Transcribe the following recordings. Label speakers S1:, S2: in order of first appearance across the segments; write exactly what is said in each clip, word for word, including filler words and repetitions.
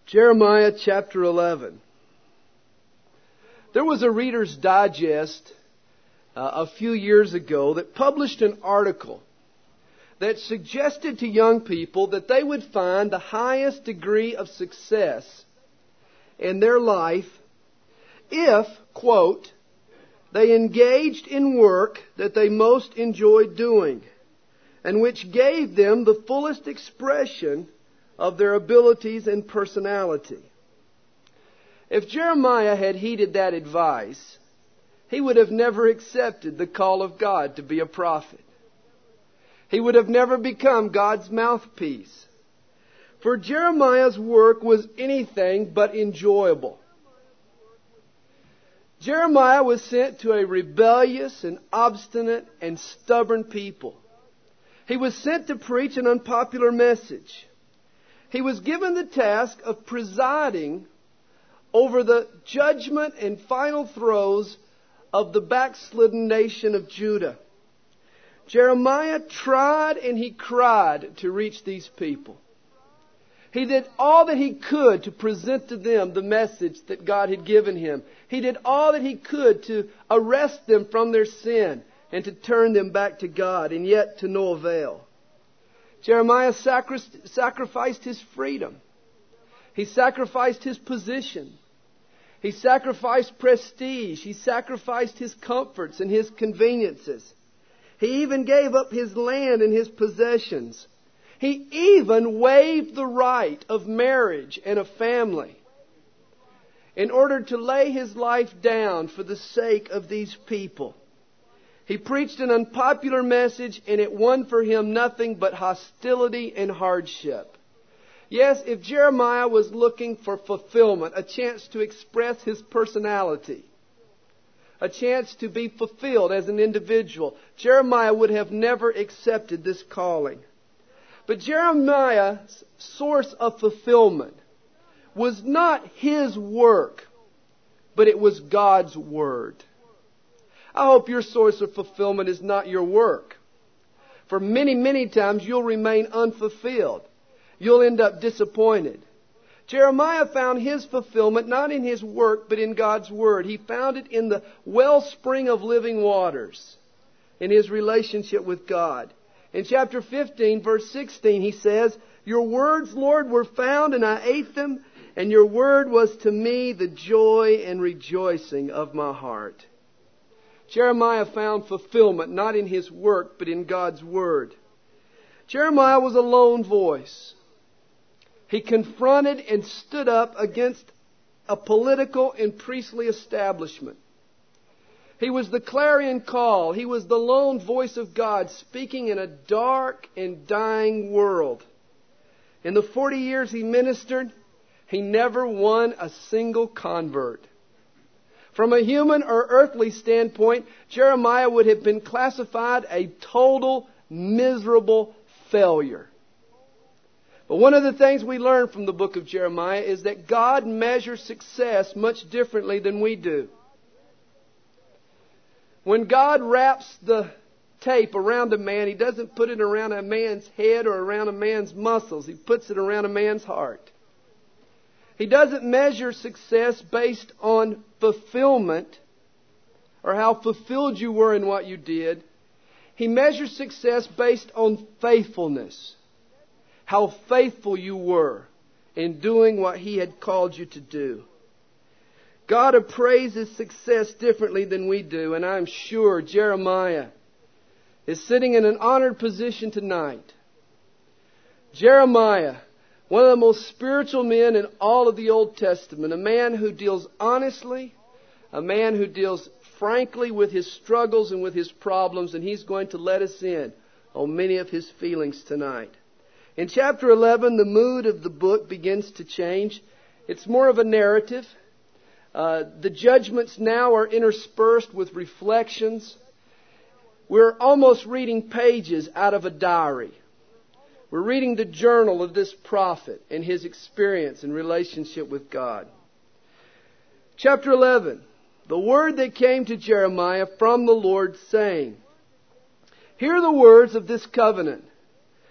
S1: Jeremiah chapter eleven. There was a Reader's Digest uh, a few years ago that published an article that suggested to young people that they would find the highest degree of success in their life if, quote, they engaged in work that they most enjoyed doing and which gave them the fullest expression of their abilities and personality. If Jeremiah had heeded that advice, he would have never accepted the call of God to be a prophet. He would have never become God's mouthpiece. For Jeremiah's work was anything but enjoyable. Jeremiah was sent to a rebellious and obstinate and stubborn people. He was sent to preach an unpopular message. He was given the task of presiding over the judgment and final throes of the backslidden nation of Judah. Jeremiah tried and he cried to reach these people. He did all that he could to present to them the message that God had given him. He did all that he could to arrest them from their sin and to turn them back to God, and yet to no avail. Jeremiah sacri- sacrificed his freedom. He sacrificed his position. He sacrificed prestige. He sacrificed his comforts and his conveniences. He even gave up his land and his possessions. He even waived the right of marriage and a family in order to lay his life down for the sake of these people. He preached an unpopular message, and it won for him nothing but hostility and hardship. Yes, if Jeremiah was looking for fulfillment, a chance to express his personality, a chance to be fulfilled as an individual, Jeremiah would have never accepted this calling. But Jeremiah's source of fulfillment was not his work, but it was God's Word. I hope your source of fulfillment is not your work. For many, many times you'll remain unfulfilled. You'll end up disappointed. Jeremiah found his fulfillment not in his work, but in God's Word. He found it in the wellspring of living waters, in his relationship with God. In chapter fifteen, verse sixteen, he says, "Your words, Lord, were found, and I ate them, and your word was to me the joy and rejoicing of my heart." Jeremiah found fulfillment not in his work, but in God's Word. Jeremiah was a lone voice. He confronted and stood up against a political and priestly establishment. He was the clarion call. He was the lone voice of God speaking in a dark and dying world. In the forty years he ministered, he never won a single convert. From a human or earthly standpoint, Jeremiah would have been classified a total, miserable failure. But one of the things we learn from the book of Jeremiah is that God measures success much differently than we do. When God wraps the tape around a man, He doesn't put it around a man's head or around a man's muscles. He puts it around a man's heart. He doesn't measure success based on fulfillment or how fulfilled you were in what you did. He measures success based on faithfulness. How faithful you were in doing what He had called you to do. God appraises success differently than we do, and I'm sure Jeremiah is sitting in an honored position tonight. Jeremiah, one of the most spiritual men in all of the Old Testament. A man who deals honestly. A man who deals frankly with his struggles and with his problems. And he's going to let us in on many of his feelings tonight. In chapter eleven, the mood of the book begins to change. It's more of a narrative. Uh, the judgments now are interspersed with reflections. We're almost reading pages out of a diary. We're reading the journal of this prophet and his experience and relationship with God. Chapter eleven. The word that came to Jeremiah from the Lord, saying, "Hear the words of this covenant.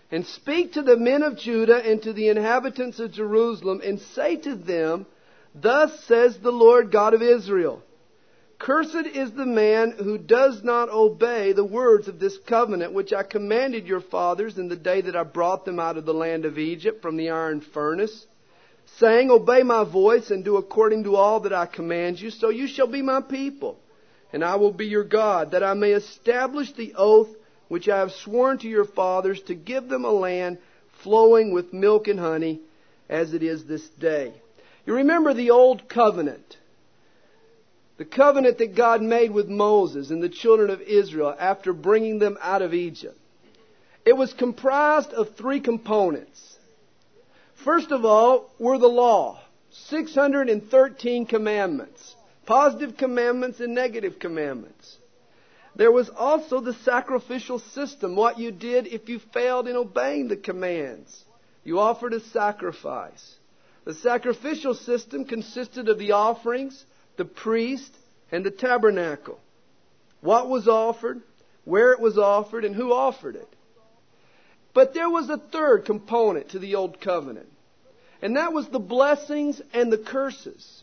S1: And speak to the men of Judah and to the inhabitants of Jerusalem, and say to them, Thus says the Lord God of Israel, Cursed is the man who does not obey the words of this covenant which I commanded your fathers in the day that I brought them out of the land of Egypt from the iron furnace, saying, Obey my voice and do according to all that I command you, so you shall be my people, and I will be your God, that I may establish the oath which I have sworn to your fathers, to give them a land flowing with milk and honey, as it is this day. You remember the old covenant. The covenant that God made with Moses and the children of Israel after bringing them out of Egypt. It was comprised of three components. First of all were the law. six hundred thirteen commandments. Positive commandments and negative commandments. There was also the sacrificial system, what you did if you failed in obeying the commands. You offered a sacrifice. The sacrificial system consisted of the offerings, the priest, and the tabernacle. What was offered, where it was offered, and who offered it. But there was a third component to the Old Covenant, and that was the blessings and the curses.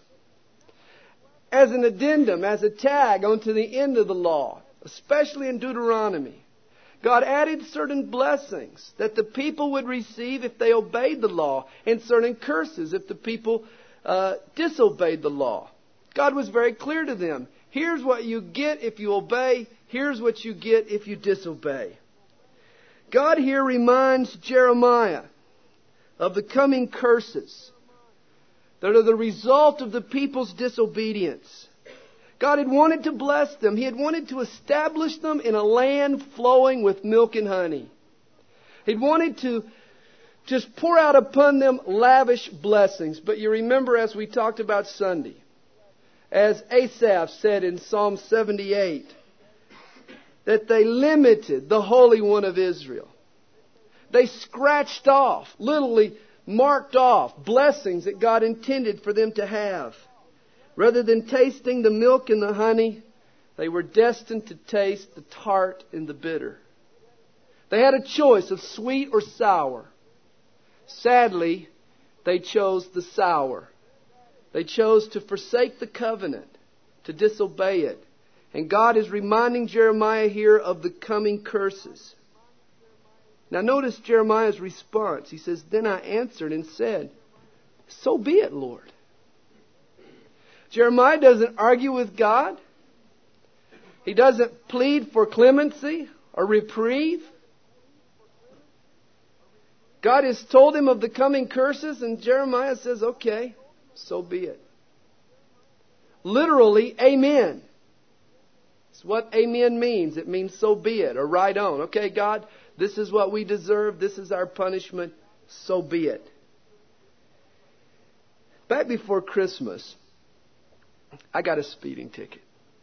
S1: As an addendum, as a tag onto the end of the law, especially in Deuteronomy, God added certain blessings that the people would receive if they obeyed the law, and certain curses if the people uh, disobeyed the law. God was very clear to them. Here's what you get if you obey. Here's what you get if you disobey. God here reminds Jeremiah of the coming curses that are the result of the people's disobedience. God had wanted to bless them. He had wanted to establish them in a land flowing with milk and honey. He'd wanted to just pour out upon them lavish blessings. But you remember, as we talked about Sunday, as Asaph said in Psalm seventy-eight, that they limited the Holy One of Israel. They scratched off, literally marked off, blessings that God intended for them to have. Rather than tasting the milk and the honey, they were destined to taste the tart and the bitter. They had a choice of sweet or sour. Sadly, they chose the sour. They chose to forsake the covenant, to disobey it. And God is reminding Jeremiah here of the coming curses. Now notice Jeremiah's response. He says, Then I answered and said, So be it, Lord. Jeremiah doesn't argue with God. He doesn't plead for clemency or reprieve. God has told him of the coming curses, and Jeremiah says, okay, so be it. Literally, amen. It's what amen means. It means so be it, or right on. Okay, God, this is what we deserve. This is our punishment. So be it. Back before Christmas, I got a speeding ticket.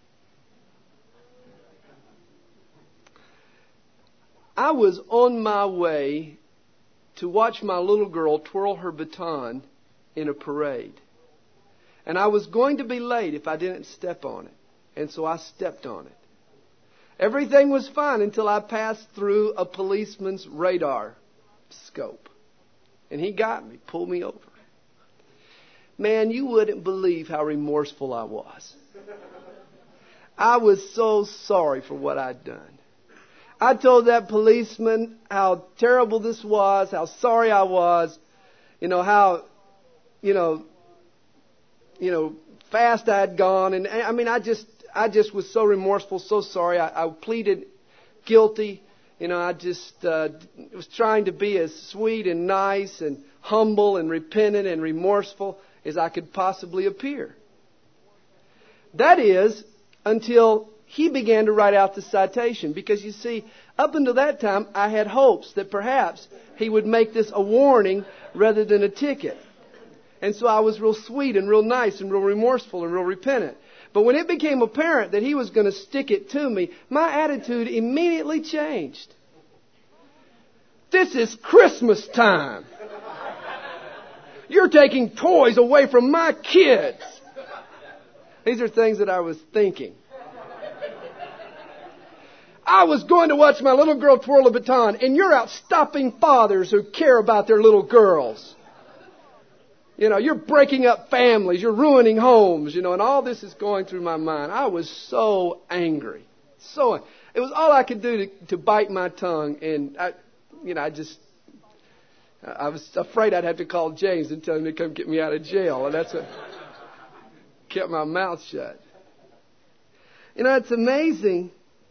S1: I was on my way to watch my little girl twirl her baton in a parade. And I was going to be late if I didn't step on it. And so I stepped on it. Everything was fine until I passed through a policeman's radar scope. And he got me, pulled me over. Man, you wouldn't believe how remorseful I was. I was so sorry for what I'd done. I told that policeman how terrible this was, how sorry I was, you know, how, you know, you know, fast I had gone. And I mean, I just, I just was so remorseful, so sorry. I, I pleaded guilty. You know, I just uh, was trying to be as sweet and nice and humble and repentant and remorseful as I could possibly appear. That is, until he began to write out the citation. Because you see, up until that time, I had hopes that perhaps he would make this a warning rather than a ticket. And so I was real sweet and real nice and real remorseful and real repentant. But when it became apparent that he was going to stick it to me, my attitude immediately changed. This is Christmas time. You're taking toys away from my kids. These are things that I was thinking. I was going to watch my little girl twirl a baton, and you're out stopping fathers who care about their little girls. You know, you're breaking up families, you're ruining homes, you know, and all this is going through my mind. I was so angry. So, it was all I could do to, to bite my tongue, and I, you know, I just, I was afraid I'd have to call James and tell him to come get me out of jail, and that's what kept my mouth shut. You know, it's amazing.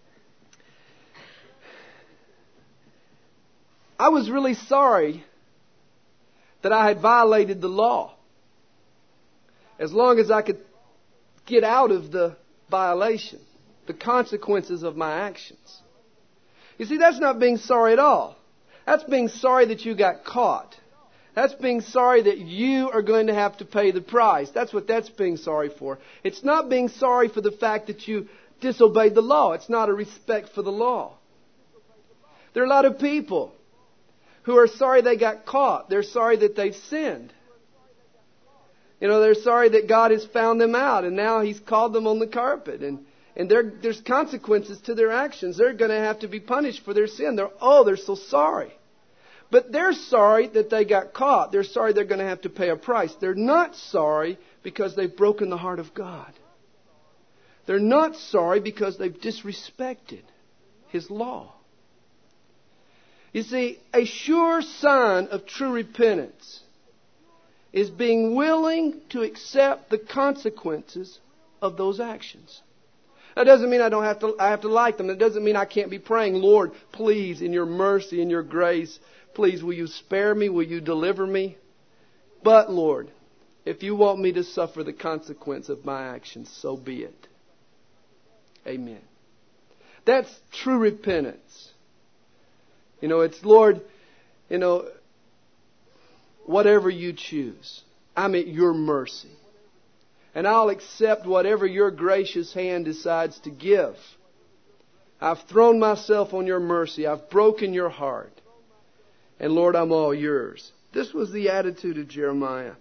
S1: I was really sorry that I had violated the law. As long as I could get out of the violation, the consequences of my actions. You see, that's not being sorry at all. That's being sorry that you got caught. That's being sorry that you are going to have to pay the price. That's what that's being sorry for. It's not being sorry for the fact that you disobeyed the law. It's not a respect for the law. There are a lot of people who are sorry they got caught. They're sorry that they've sinned. You know, they're sorry that God has found them out and now He's called them on the carpet. And, and there's consequences to their actions. They're going to have to be punished for their sin. They're, oh, they're so sorry. But they're sorry that they got caught. They're sorry they're going to have to pay a price. They're not sorry because they've broken the heart of God. They're not sorry because they've disrespected His law. You see, a sure sign of true repentance is being willing to accept the consequences of those actions. That doesn't mean I don't have to, I have to like them. It doesn't mean I can't be praying, Lord, please, in your mercy and your grace, please, will you spare me? Will you deliver me? But, Lord, if you want me to suffer the consequence of my actions, so be it. Amen. That's true repentance. You know, it's, Lord, you know, whatever you choose, I'm at your mercy. And I'll accept whatever your gracious hand decides to give. I've thrown myself on your mercy. I've broken your heart. And Lord, I'm all yours. This was the attitude of Jeremiah.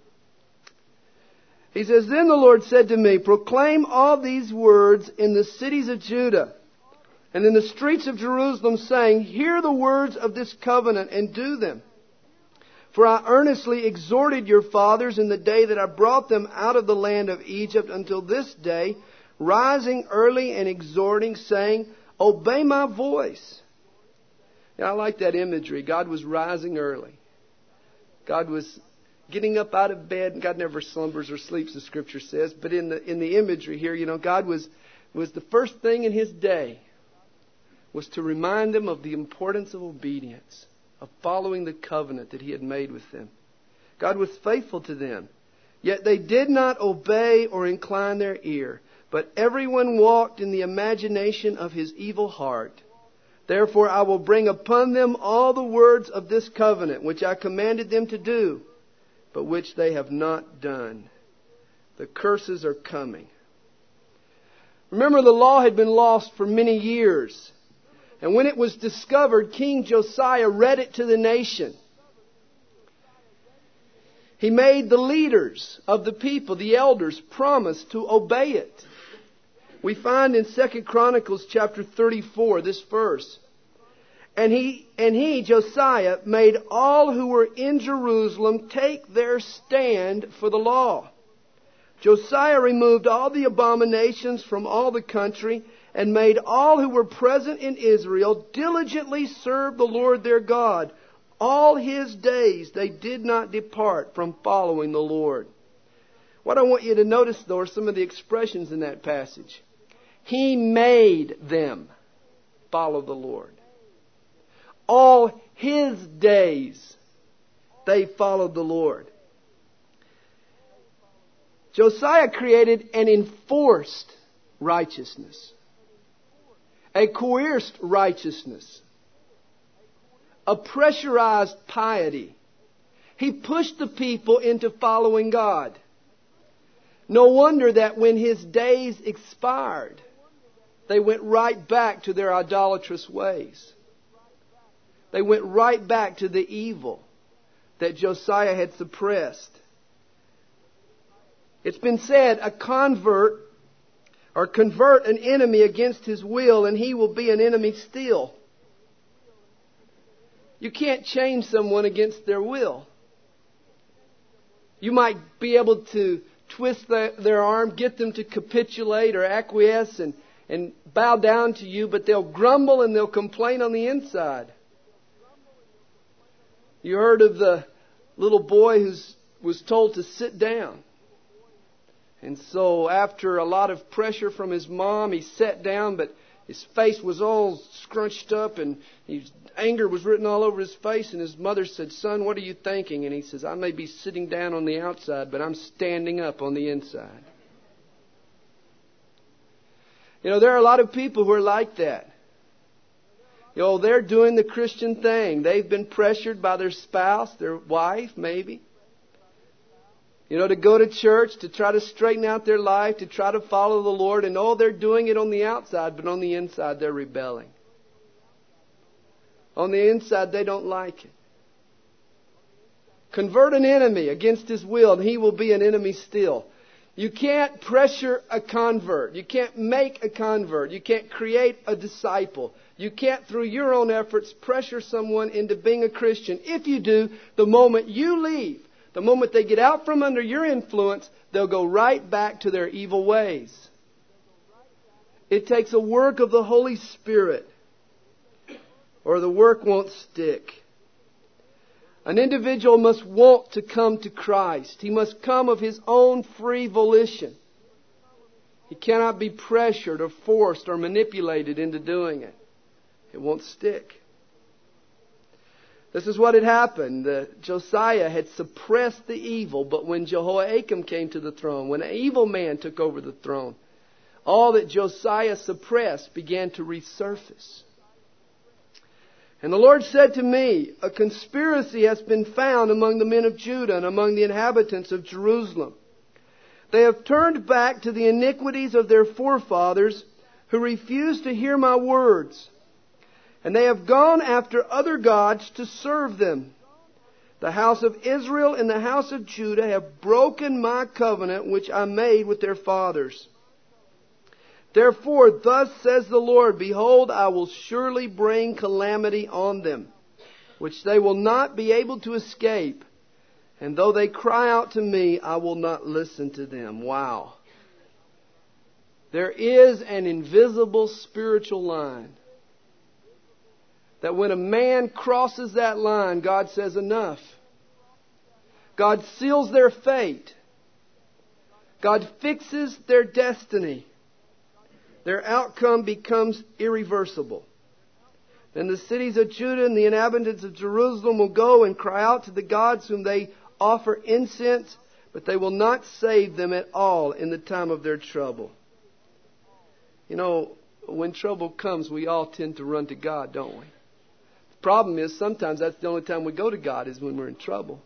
S1: He says, then the Lord said to me, proclaim all these words in the cities of Judah and in the streets of Jerusalem, saying, hear the words of this covenant and do them. For I earnestly exhorted your fathers in the day that I brought them out of the land of Egypt until this day, rising early and exhorting, saying, obey my voice. Yeah, I like that imagery. God was rising early. God was getting up out of bed. God never slumbers or sleeps, the Scripture says. But in the in the imagery here, you know, God was was the first thing in His day was to remind them of the importance of obedience, of following the covenant that He had made with them. God was faithful to them. Yet they did not obey or incline their ear, but everyone walked in the imagination of his evil heart. Therefore I will bring upon them all the words of this covenant, which I commanded them to do, but which they have not done. The curses are coming. Remember, the law had been lost for many years. And when it was discovered, King Josiah read it to the nation. He made the leaders of the people, the elders, promise to obey it. We find in Second Chronicles chapter thirty-four this verse. And he, and he, Josiah, made all who were in Jerusalem take their stand for the law. Josiah removed all the abominations from all the country and made all who were present in Israel diligently serve the Lord their God. All his days they did not depart from following the Lord. What I want you to notice, though, are some of the expressions in that passage. He made them follow the Lord. All his days they followed the Lord. Josiah created an enforced righteousness, a coerced righteousness, a pressurized piety. He pushed the people into following God. No wonder that when his days expired, they went right back to their idolatrous ways. They went right back to the evil that Josiah had suppressed. It's been said a convert or convert an enemy against his will, and he will be an enemy still. You can't change someone against their will. You might be able to twist the, their arm, get them to capitulate or acquiesce and, and bow down to you, but they'll grumble and they'll complain on the inside. You heard of the little boy who was told to sit down. And so after a lot of pressure from his mom, he sat down, but his face was all scrunched up and his anger was written all over his face. And his mother said, "Son, what are you thinking?" And he says, "I may be sitting down on the outside, but I'm standing up on the inside." You know, there are a lot of people who are like that. You know, they're doing the Christian thing. They've been pressured by their spouse, their wife, maybe. You know, to go to church, to try to straighten out their life, to try to follow the Lord. And oh, they're doing it on the outside, but on the inside they're rebelling. On the inside they don't like it. Convert an enemy against his will, and he will be an enemy still. You can't pressure a convert. You can't make a convert. You can't create a disciple. You can't, through your own efforts, pressure someone into being a Christian. If you do, the moment you leave, the moment they get out from under your influence, they'll go right back to their evil ways. It takes a work of the Holy Spirit, or the work won't stick. An individual must want to come to Christ. He must come of his own free volition. He cannot be pressured or forced or manipulated into doing it. It won't stick. This is what had happened. Uh, Josiah had suppressed the evil, but when Jehoiakim came to the throne, when an evil man took over the throne, all that Josiah suppressed began to resurface. And the Lord said to me, "A conspiracy has been found among the men of Judah and among the inhabitants of Jerusalem. They have turned back to the iniquities of their forefathers who refused to hear my words. And they have gone after other gods to serve them. The house of Israel and the house of Judah have broken my covenant which I made with their fathers. Therefore, thus says the Lord, behold, I will surely bring calamity on them, which they will not be able to escape. And though they cry out to me, I will not listen to them." Wow. There is an invisible spiritual line. That when a man crosses that line, God says enough. God seals their fate. God fixes their destiny. Their outcome becomes irreversible. Then the cities of Judah and the inhabitants of Jerusalem will go and cry out to the gods whom they offer incense, but they will not save them at all in the time of their trouble. You know, when trouble comes, we all tend to run to God, don't we? The problem is sometimes that's the only time we go to God is when we're in trouble.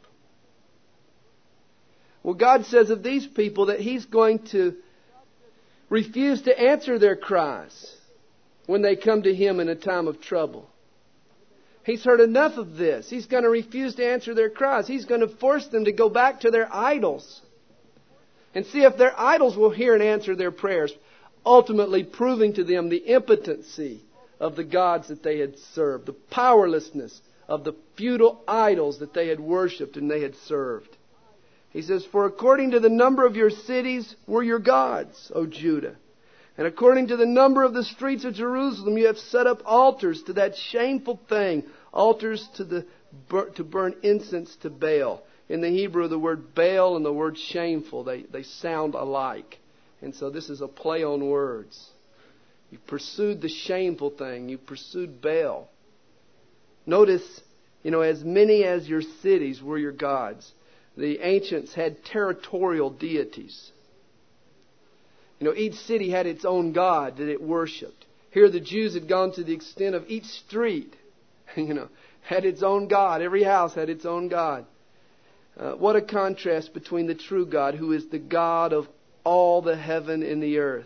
S1: Well, God says of these people that He's going to refuse to answer their cries when they come to Him in a time of trouble. He's heard enough of this. He's going to refuse to answer their cries. He's going to force them to go back to their idols and see if their idols will hear and answer their prayers, ultimately proving to them the impotency of the gods that they had served, the powerlessness of the futile idols that they had worshipped and they had served. He says, "For according to the number of your cities were your gods, O Judah. And according to the number of the streets of Jerusalem, you have set up altars to that shameful thing, altars to the to burn incense to Baal." In the Hebrew, the word Baal and the word shameful, they, they sound alike. And so this is a play on words. You pursued the shameful thing. You pursued Baal. Notice, you know, as many as your cities were your gods. The ancients had territorial deities. You know, each city had its own god that it worshipped. Here the Jews had gone to the extent of each street, you know, had its own god. Every house had its own god. Uh, what a contrast between the true God, who is the God of all the heaven and the earth.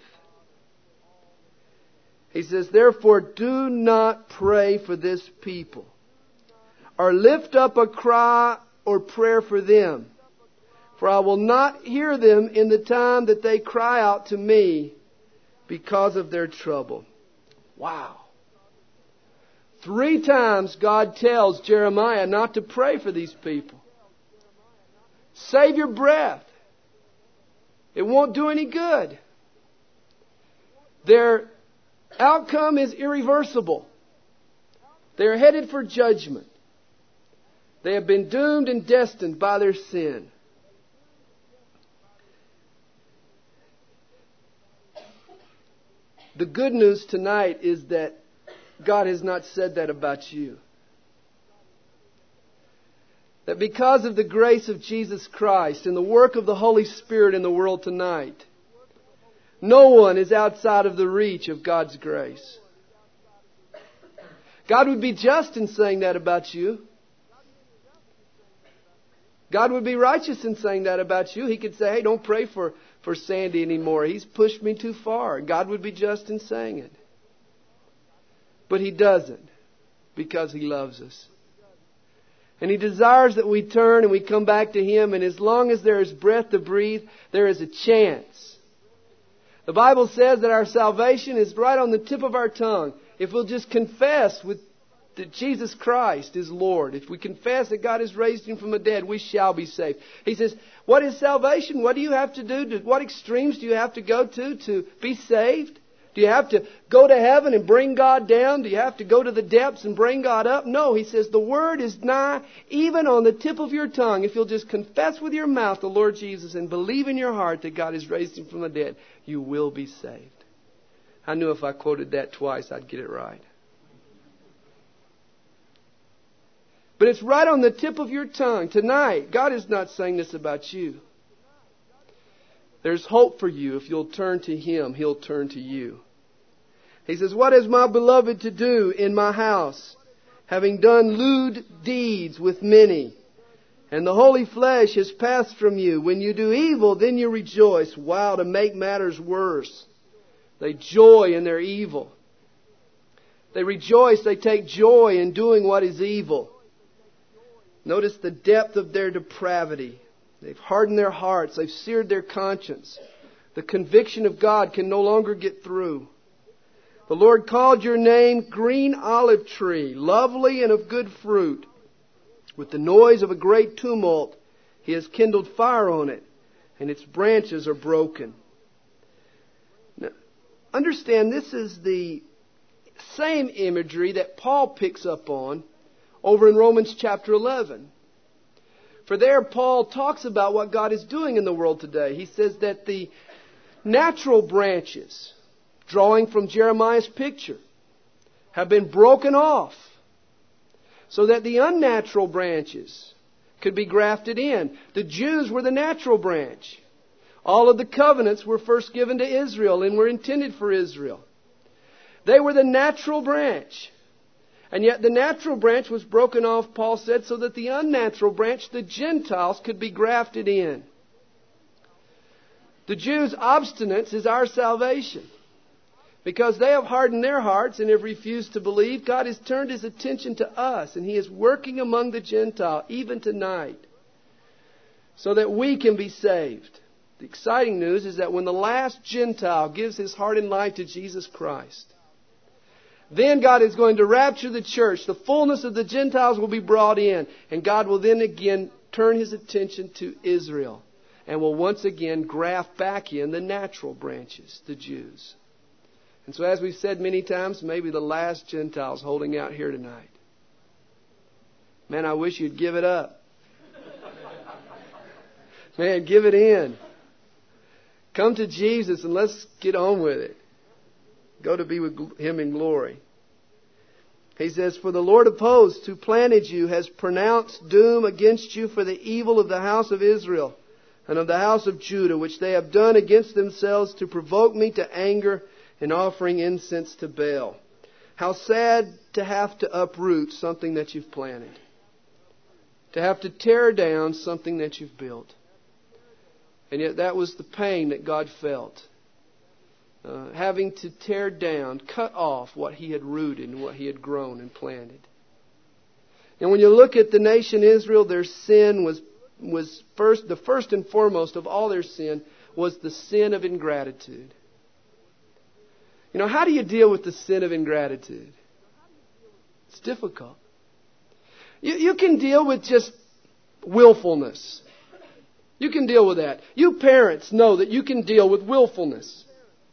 S1: He says, "Therefore do not pray for this people, or lift up a cry or prayer for them. For I will not hear them in the time that they cry out to me, because of their trouble. Wow. Three times God tells Jeremiah not to pray for these people. Save your breath. It won't do any good. Their outcome is irreversible. They're headed for judgment. They have been doomed and destined by their sin. The good news tonight is that God has not said that about you. That because of the grace of Jesus Christ and the work of the Holy Spirit in the world tonight, no one is outside of the reach of God's grace. God would be just in saying that about you. God would be righteous in saying that about you. He could say, hey, don't pray for, for Sandy anymore. He's pushed me too far. God would be just in saying it. But He doesn't, because He loves us. And He desires that we turn and we come back to Him. And as long as there is breath to breathe, there is a chance. The Bible says that our salvation is right on the tip of our tongue. If we'll just confess with that Jesus Christ is Lord, if we confess that God has raised Him from the dead, we shall be saved. He says, what is salvation? What do you have to do? To, what extremes do you have to go to to be saved? Do you have to go to heaven and bring God down? Do you have to go to the depths and bring God up? No, He says the Word is nigh, even on the tip of your tongue. If you'll just confess with your mouth the Lord Jesus and believe in your heart that God has raised Him from the dead, you will be saved. I knew if I quoted that twice, I'd get it right. But it's right on the tip of your tongue. Tonight, God is not saying this about you. There's hope for you. If you'll turn to Him, He'll turn to you. He says, what is my beloved to do in my house, having done lewd deeds with many? And the holy flesh has passed from you. When you do evil, then you rejoice. Wow, to make matters worse. They joy in their evil. They rejoice, they take joy in doing what is evil. Notice the depth of their depravity. They've hardened their hearts. They've seared their conscience. The conviction of God can no longer get through. The Lord called your name green olive tree, lovely and of good fruit. With the noise of a great tumult, He has kindled fire on it, and its branches are broken. Now, understand, this is the same imagery that Paul picks up on over in Romans chapter eleven. For there Paul talks about what God is doing in the world today. He says that the natural branches, drawing from Jeremiah's picture, have been broken off so that the unnatural branches could be grafted in. The Jews were the natural branch. All of the covenants were first given to Israel and were intended for Israel. They were the natural branch. And yet the natural branch was broken off, Paul said, so that the unnatural branch, the Gentiles, could be grafted in. The Jews' obstinance is our salvation. Because they have hardened their hearts and have refused to believe, God has turned His attention to us, and He is working among the Gentiles, even tonight, so that we can be saved. The exciting news is that when the last Gentile gives his heart and life to Jesus Christ, then God is going to rapture the church. The fullness of the Gentiles will be brought in. And God will then again turn His attention to Israel. And will once again graft back in the natural branches, the Jews. And so as we've said many times, maybe the last Gentiles holding out here tonight. Man, I wish you'd give it up. Man, give it in. Come to Jesus and let's get on with it. Go to be with Him in glory. He says, for the Lord of hosts who planted you has pronounced doom against you for the evil of the house of Israel and of the house of Judah, which they have done against themselves to provoke me to anger in offering incense to Baal. How sad to have to uproot something that you've planted. To have to tear down something that you've built. And yet that was the pain that God felt. Uh, having to tear down, cut off what He had rooted and what He had grown and planted. And when you look at the nation Israel, their sin was was first, the first and foremost of all their sin was the sin of ingratitude. You know, how do you deal with the sin of ingratitude? It's difficult. You, you can deal with just willfulness. You can deal with that. You parents know that you can deal with willfulness.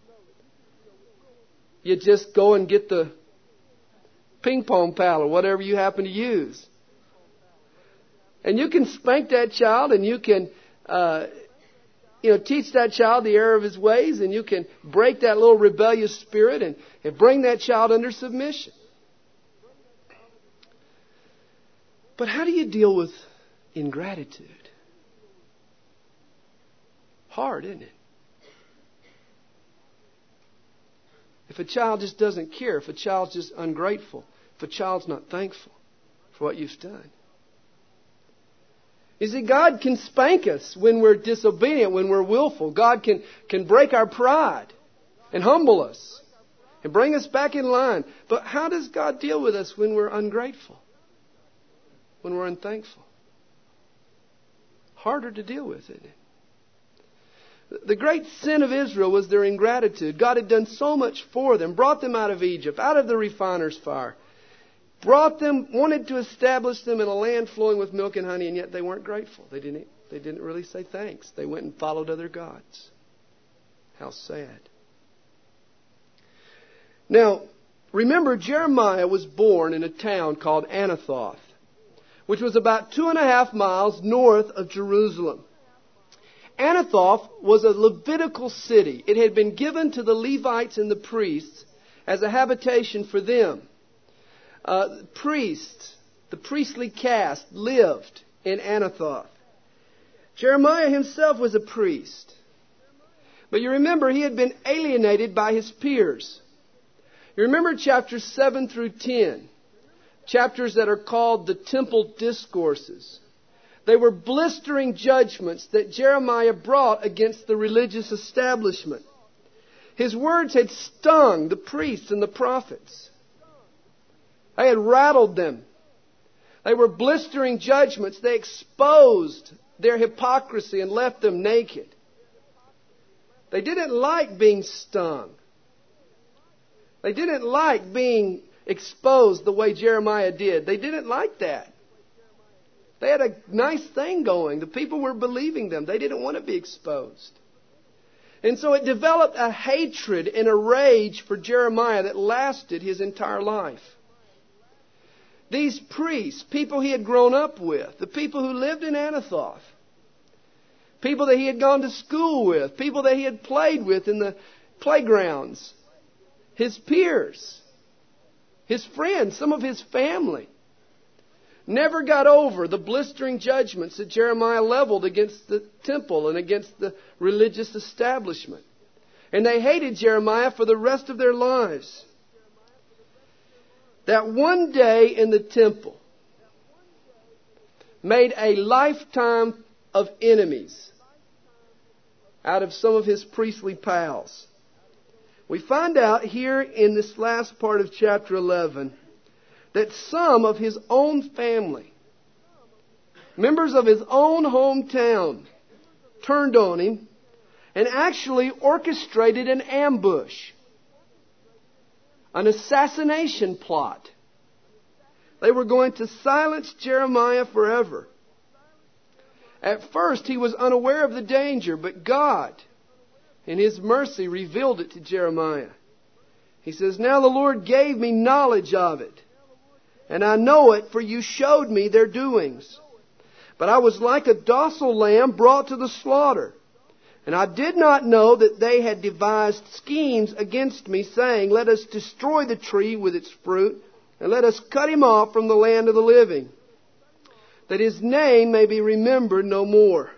S1: You just go and get the ping pong paddle, whatever you happen to use. And you can spank that child, and you can, uh, you know, teach that child the error of his ways, and you can break that little rebellious spirit and, and bring that child under submission. But how do you deal with ingratitude? Hard, isn't it? If a child just doesn't care, if a child's just ungrateful, if a child's not thankful for what you've done. You see, God can spank us when we're disobedient, when we're willful. God can, can break our pride and humble us and bring us back in line. But how does God deal with us when we're ungrateful? When we're unthankful? Harder to deal with, isn't it? The great sin of Israel was their ingratitude. God had done so much for them, brought them out of Egypt, out of the refiner's fire, brought them, wanted to establish them in a land flowing with milk and honey, and yet they weren't grateful. They didn't, they didn't really say thanks. They went and followed other gods. How sad. Now, remember, Jeremiah was born in a town called Anathoth, which was about two and a half miles north of Jerusalem. Anathoth was a Levitical city. It had been given to the Levites and the priests as a habitation for them. Uh, priests, the priestly caste, lived in Anathoth. Jeremiah himself was a priest. But you remember, he had been alienated by his peers. You remember chapters seven through ten, chapters that are called the Temple Discourses. They were blistering judgments that Jeremiah brought against the religious establishment. His words had stung the priests and the prophets. They had rattled them. They were blistering judgments. They exposed their hypocrisy and left them naked. They didn't like being stung. They didn't like being exposed the way Jeremiah did. They didn't like that. They had a nice thing going. The people were believing them. They didn't want to be exposed. And so it developed a hatred and a rage for Jeremiah that lasted his entire life. These priests, people he had grown up with, the people who lived in Anathoth, people that he had gone to school with, people that he had played with in the playgrounds, his peers, his friends, some of his family, never got over the blistering judgments that Jeremiah leveled against the temple and against the religious establishment. And they hated Jeremiah for the rest of their lives. That one day in the temple made a lifetime of enemies out of some of his priestly pals. We find out here in this last part of chapter eleven that some of his own family, members of his own hometown, turned on him and actually orchestrated an ambush, an assassination plot. They were going to silence Jeremiah forever. At first, he was unaware of the danger, but God, in His mercy, revealed it to Jeremiah. He says, "Now the Lord gave me knowledge of it, and I know it, for you showed me their doings. But I was like a docile lamb brought to the slaughter. And I did not know that they had devised schemes against me, saying, 'Let us destroy the tree with its fruit, and let us cut him off from the land of the living, that his name may be remembered no more.'"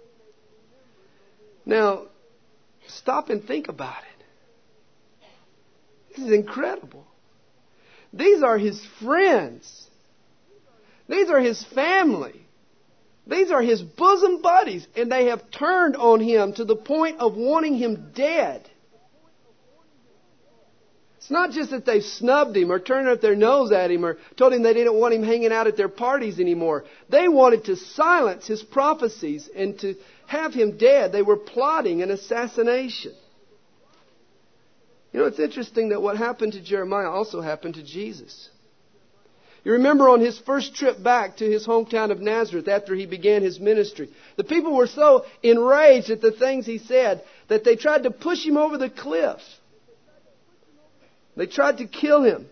S1: Now, stop and think about it. This is incredible. These are his friends. These are his family. These are his bosom buddies. And they have turned on him to the point of wanting him dead. It's not just that they've snubbed him or turned up their nose at him or told him they didn't want him hanging out at their parties anymore. They wanted to silence his prophecies and to have him dead. They were plotting an assassination. You know, it's interesting that what happened to Jeremiah also happened to Jesus. You remember on his first trip back to his hometown of Nazareth after he began his ministry, the people were so enraged at the things he said that they tried to push him over the cliff. They tried to kill him.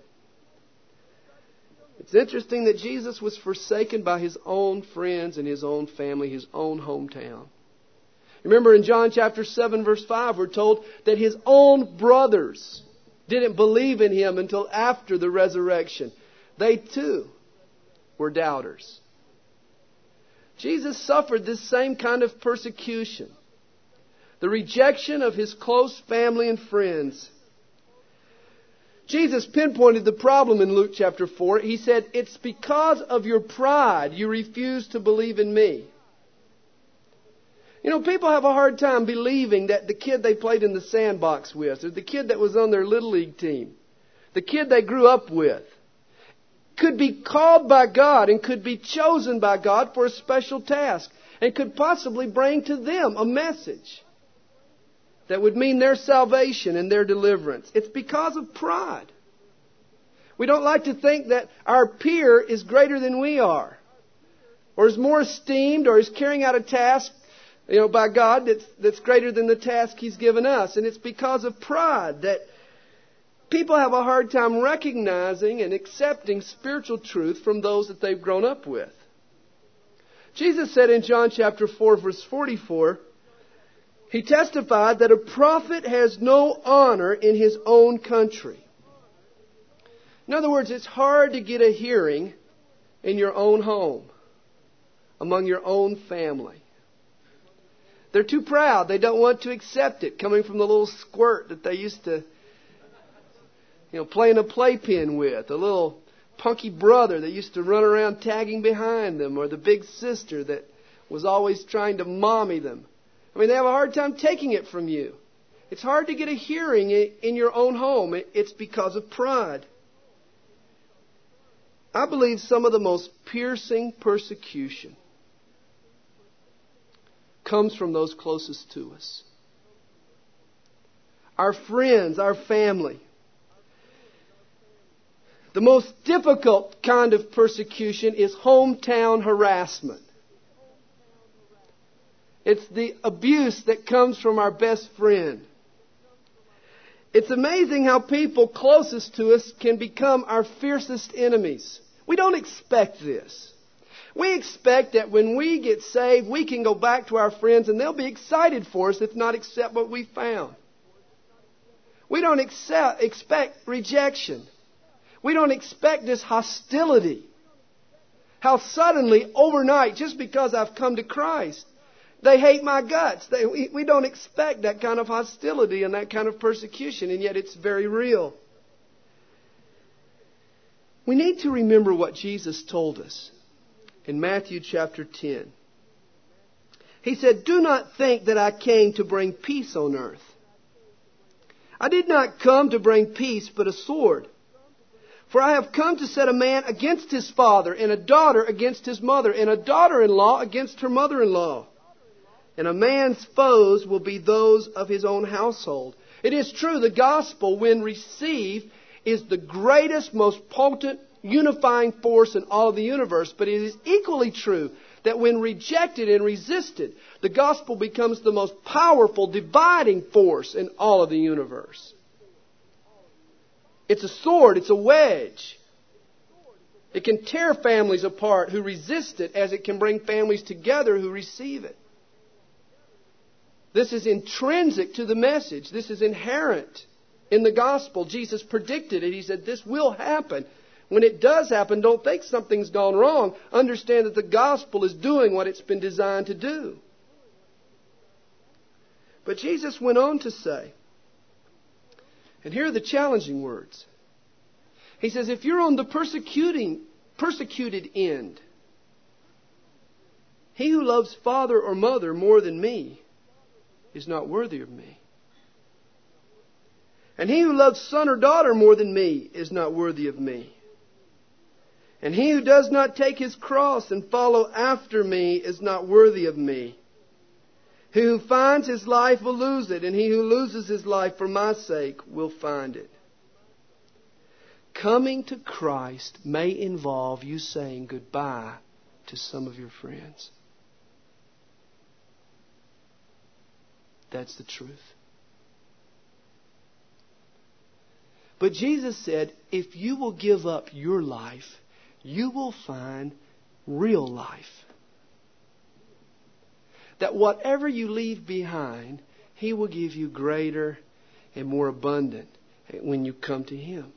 S1: It's interesting that Jesus was forsaken by his own friends and his own family, his own hometown. Remember in John chapter seven verse five, we're told that his own brothers didn't believe in him until after the resurrection. They too were doubters. Jesus suffered this same kind of persecution. The rejection of his close family and friends. Jesus pinpointed the problem in Luke chapter four. He said, "It's because of your pride you refuse to believe in me." You know, people have a hard time believing that the kid they played in the sandbox with, or the kid that was on their little league team, the kid they grew up with, could be called by God and could be chosen by God for a special task and could possibly bring to them a message that would mean their salvation and their deliverance. It's because of pride. We don't like to think that our peer is greater than we are, or is more esteemed, or is carrying out a task, you know, by God that's, that's greater than the task He's given us. And it's because of pride that people have a hard time recognizing and accepting spiritual truth from those that they've grown up with. Jesus said in John chapter four, verse forty-four, He testified that a prophet has no honor in his own country. In other words, it's hard to get a hearing in your own home, among your own family. They're too proud. They don't want to accept it, coming from the little squirt that they used to, you know, play in a playpen with, a little punky brother that used to run around tagging behind them, or the big sister that was always trying to mommy them. I mean, they have a hard time taking it from you. It's hard to get a hearing in your own home. It's because of pride. I believe some of the most piercing persecution comes from those closest to us. Our friends, our family. The most difficult kind of persecution is hometown harassment. It's the abuse that comes from our best friend. It's amazing how people closest to us can become our fiercest enemies. We don't expect this. We expect that when we get saved, we can go back to our friends and they'll be excited for us if not accept what we found. We don't accept, expect rejection. We don't expect this hostility. How suddenly, overnight, just because I've come to Christ, they hate my guts. They, we, we don't expect that kind of hostility and that kind of persecution, and yet it's very real. We need to remember what Jesus told us in Matthew chapter ten. He said, "Do not think that I came to bring peace on earth. I did not come to bring peace, but a sword. For I have come to set a man against his father, and a daughter against his mother, and a daughter-in-law against her mother-in-law. And a man's foes will be those of his own household." It is true, the gospel, when received, is the greatest, most potent, unifying force in all of the universe. But it is equally true that when rejected and resisted, the gospel becomes the most powerful, dividing force in all of the universe. It's a sword, it's a wedge. It can tear families apart who resist it, as it can bring families together who receive it. This is intrinsic to the message. This is inherent in the gospel. Jesus predicted it. He said, this will happen. When it does happen, don't think something's gone wrong. Understand that the gospel is doing what it's been designed to do. But Jesus went on to say, and here are the challenging words. He says, if you're on the persecuting, persecuted end, he who loves father or mother more than me is not worthy of me. And he who loves son or daughter more than me is not worthy of me. And he who does not take his cross and follow after me is not worthy of me. He who finds his life will lose it, and he who loses his life for my sake will find it. Coming to Christ may involve you saying goodbye to some of your friends. That's the truth. But Jesus said, if you will give up your life, you will find real life. That whatever you leave behind, He will give you greater and more abundant when you come to Him.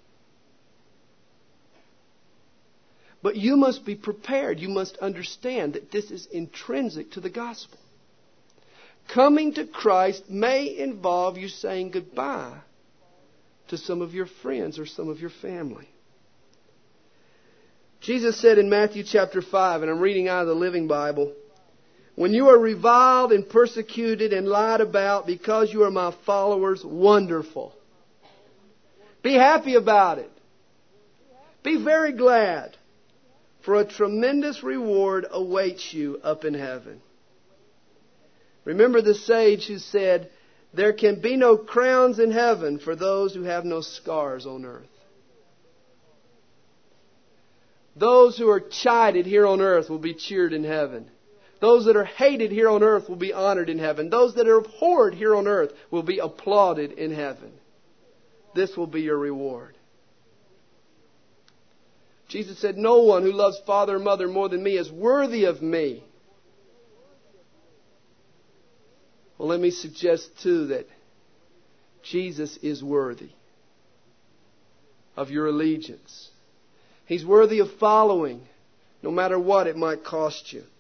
S1: But you must be prepared. You must understand that this is intrinsic to the gospel. Coming to Christ may involve you saying goodbye to some of your friends or some of your family. Jesus said in Matthew chapter five, and I'm reading out of the Living Bible, when you are reviled and persecuted and lied about because you are my followers, wonderful. Be happy about it. Be very glad, for a tremendous reward awaits you up in heaven. Remember the sage who said, there can be no crowns in heaven for those who have no scars on earth. Those who are chided here on earth will be cheered in heaven. Those that are hated here on earth will be honored in heaven. Those that are abhorred here on earth will be applauded in heaven. This will be your reward. Jesus said, no one who loves father or mother more than me is worthy of me. Well, let me suggest too that Jesus is worthy of your allegiance. He's worthy of following, no matter what it might cost you.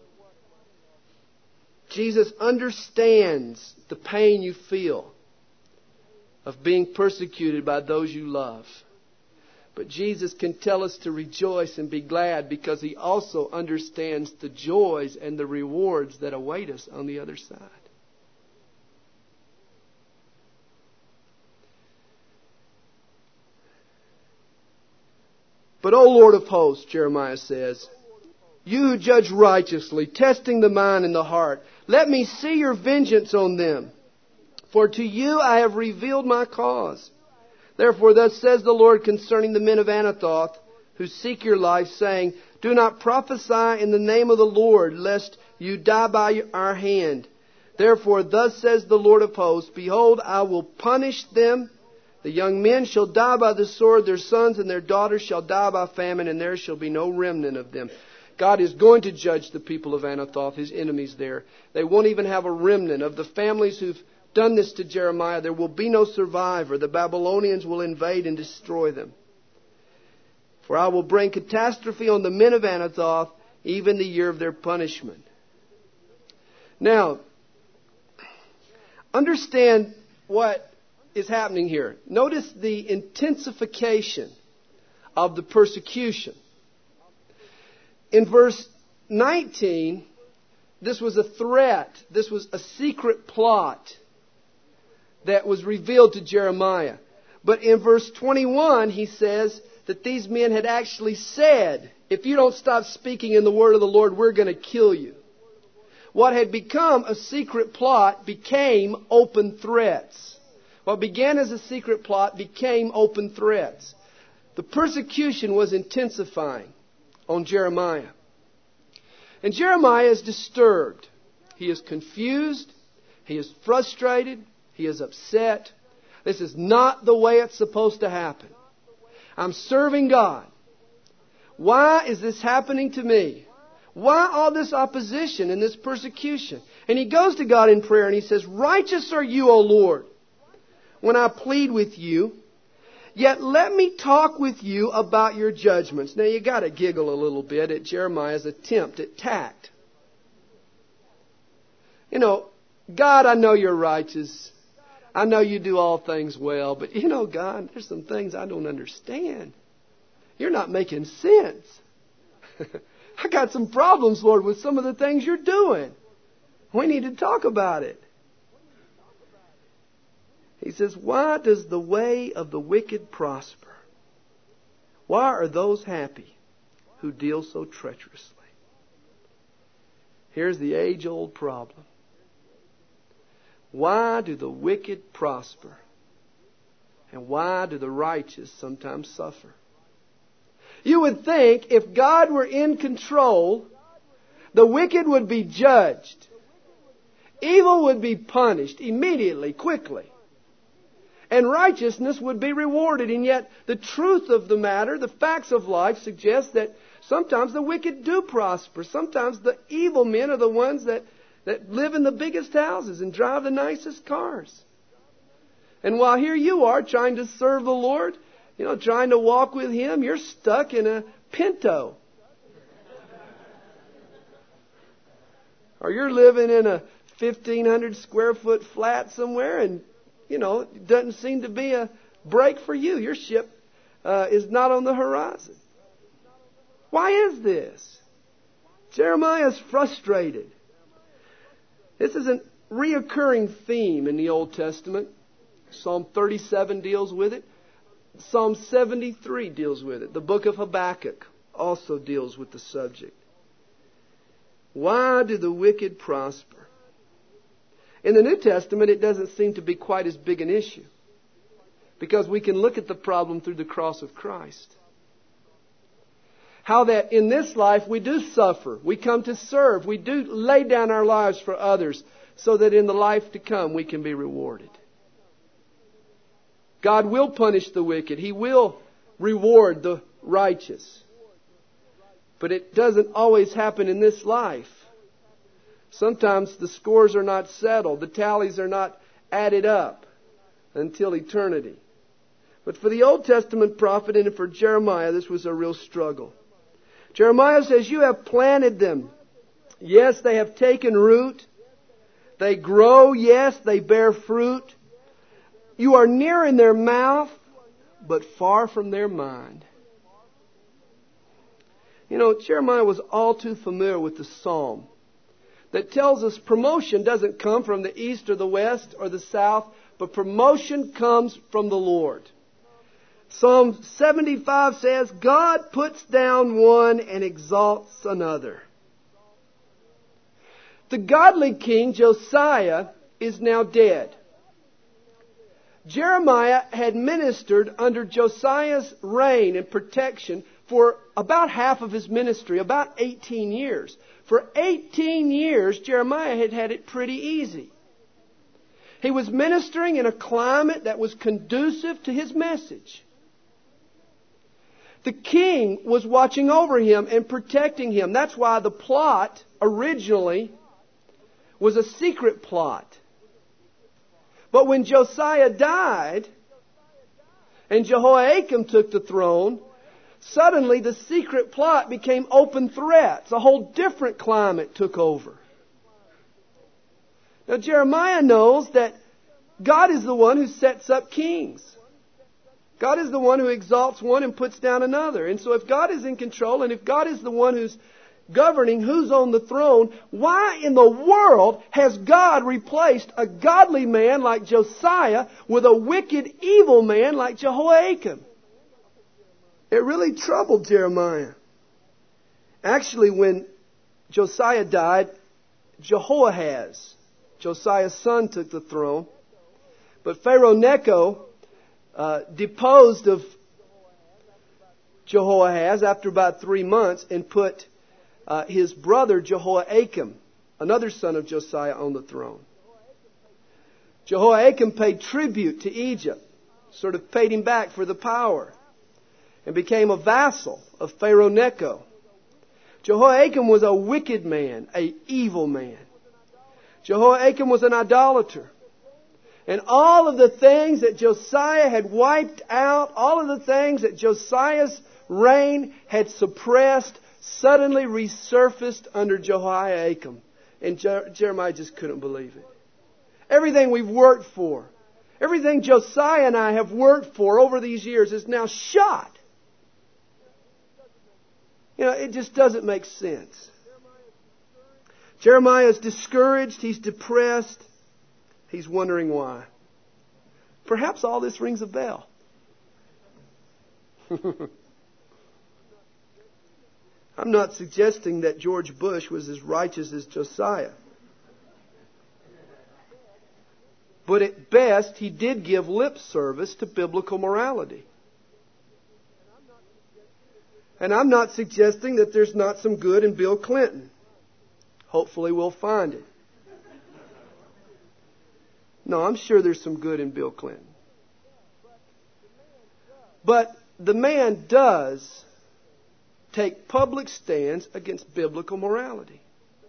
S1: Jesus understands the pain you feel of being persecuted by those you love. But Jesus can tell us to rejoice and be glad because He also understands the joys and the rewards that await us on the other side. But, O Lord of hosts, Jeremiah says, you who judge righteously, testing the mind and the heart, let me see your vengeance on them. For to you I have revealed my cause. Therefore thus says the Lord concerning the men of Anathoth, who seek your life, saying, do not prophesy in the name of the Lord, lest you die by our hand. Therefore thus says the Lord of hosts, behold, I will punish them. The young men shall die by the sword, their sons and their daughters shall die by famine, and there shall be no remnant of them. God is going to judge the people of Anathoth, His enemies there. They won't even have a remnant. Of the families who've done this to Jeremiah, there will be no survivor. The Babylonians will invade and destroy them. For I will bring catastrophe on the men of Anathoth, even the year of their punishment. Now, understand what is happening here. Notice the intensification of the persecution. In verse nineteen, this was a threat. This was a secret plot that was revealed to Jeremiah. But in verse twenty-one, he says that these men had actually said, if you don't stop speaking in the word of the Lord, we're going to kill you. What had become a secret plot became open threats. What began as a secret plot became open threats. The persecution was intensifying on Jeremiah. And Jeremiah is disturbed. He is confused. He is frustrated. He is upset. This is not the way it's supposed to happen. I'm serving God. Why is this happening to me? Why all this opposition and this persecution? And he goes to God in prayer and he says, righteous are you, O Lord, when I plead with you. Yet let me talk with you about your judgments. Now you got to giggle a little bit at Jeremiah's attempt at tact. You know, God, I know you're righteous. I know you do all things well. But you know, God, there's some things I don't understand. You're not making sense. I got some problems, Lord, with some of the things you're doing. We need to talk about it. He says, why does the way of the wicked prosper? Why are those happy who who deal so treacherously. Here's the age-old problem. Why do the wicked prosper? And why do the righteous sometimes suffer? You would think if God were in control, the wicked would be judged. Evil would be punished immediately, quickly. And righteousness would be rewarded. And yet the truth of the matter, the facts of life suggest that sometimes the wicked do prosper. Sometimes the evil men are the ones that, that live in the biggest houses and drive the nicest cars. And while here you are trying to serve the Lord, you know, trying to walk with Him, you're stuck in a Pinto. Or you're living in a fifteen hundred square foot flat somewhere, and, you know, it doesn't seem to be a break for you. Your ship uh, is not on the horizon. Why is this? Jeremiah is frustrated. This is a reoccurring theme in the Old Testament. Psalm thirty-seven deals with it. Psalm seventy-three deals with it. The book of Habakkuk also deals with the subject. Why do the wicked prosper? In the New Testament, it doesn't seem to be quite as big an issue, because we can look at the problem through the cross of Christ. How that in this life we do suffer. We come to serve. We do lay down our lives for others so that in the life to come we can be rewarded. God will punish the wicked. He will reward the righteous. But it doesn't always happen in this life. Sometimes the scores are not settled. The tallies are not added up until eternity. But for the Old Testament prophet and for Jeremiah, this was a real struggle. Jeremiah says, you have planted them. Yes, they have taken root. They grow. Yes, they bear fruit. You are near in their mouth, but far from their mind. You know, Jeremiah was all too familiar with the psalm that tells us promotion doesn't come from the east or the west or the south, but promotion comes from the Lord. Psalm seventy-five says, God puts down one and exalts another. The godly king Josiah is now dead. Jeremiah had ministered under Josiah's reign and protection for about half of his ministry, about eighteen years. For eighteen years, Jeremiah had had it pretty easy. He was ministering in a climate that was conducive to his message. The king was watching over him and protecting him. That's why the plot originally was a secret plot. But when Josiah died and Jehoiakim took the throne, suddenly the secret plot became open threats. A whole different climate took over. Now Jeremiah knows that God is the one who sets up kings. God is the one who exalts one and puts down another. And so if God is in control and if God is the one who's governing who's on the throne, why in the world has God replaced a godly man like Josiah with a wicked, evil man like Jehoiakim? It really troubled Jeremiah. Actually, when Josiah died, Jehoahaz, Josiah's son, took the throne. But Pharaoh Necho uh, deposed of Jehoahaz after about three months and put uh, his brother Jehoiakim, another son of Josiah, on the throne. Jehoiakim paid tribute to Egypt, sort of paid him back for the power, and became a vassal of Pharaoh Necho. Jehoiakim was a wicked man, an evil man. Jehoiakim was an idolater. And all of the things that Josiah had wiped out, all of the things that Josiah's reign had suppressed, suddenly resurfaced under Jehoiakim. And Je- Jeremiah just couldn't believe it. Everything we've worked for, everything Josiah and I have worked for over these years is now shot. You know, it just doesn't make sense. Jeremiah is discouraged. He's depressed. He's wondering why. Perhaps all this rings a bell. I'm not suggesting that George Bush was as righteous as Josiah. But at best, he did give lip service to biblical morality. And I'm not suggesting that there's not some good in Bill Clinton. Hopefully we'll find it. No, I'm sure there's some good in Bill Clinton. But the man does take public stands against biblical morality.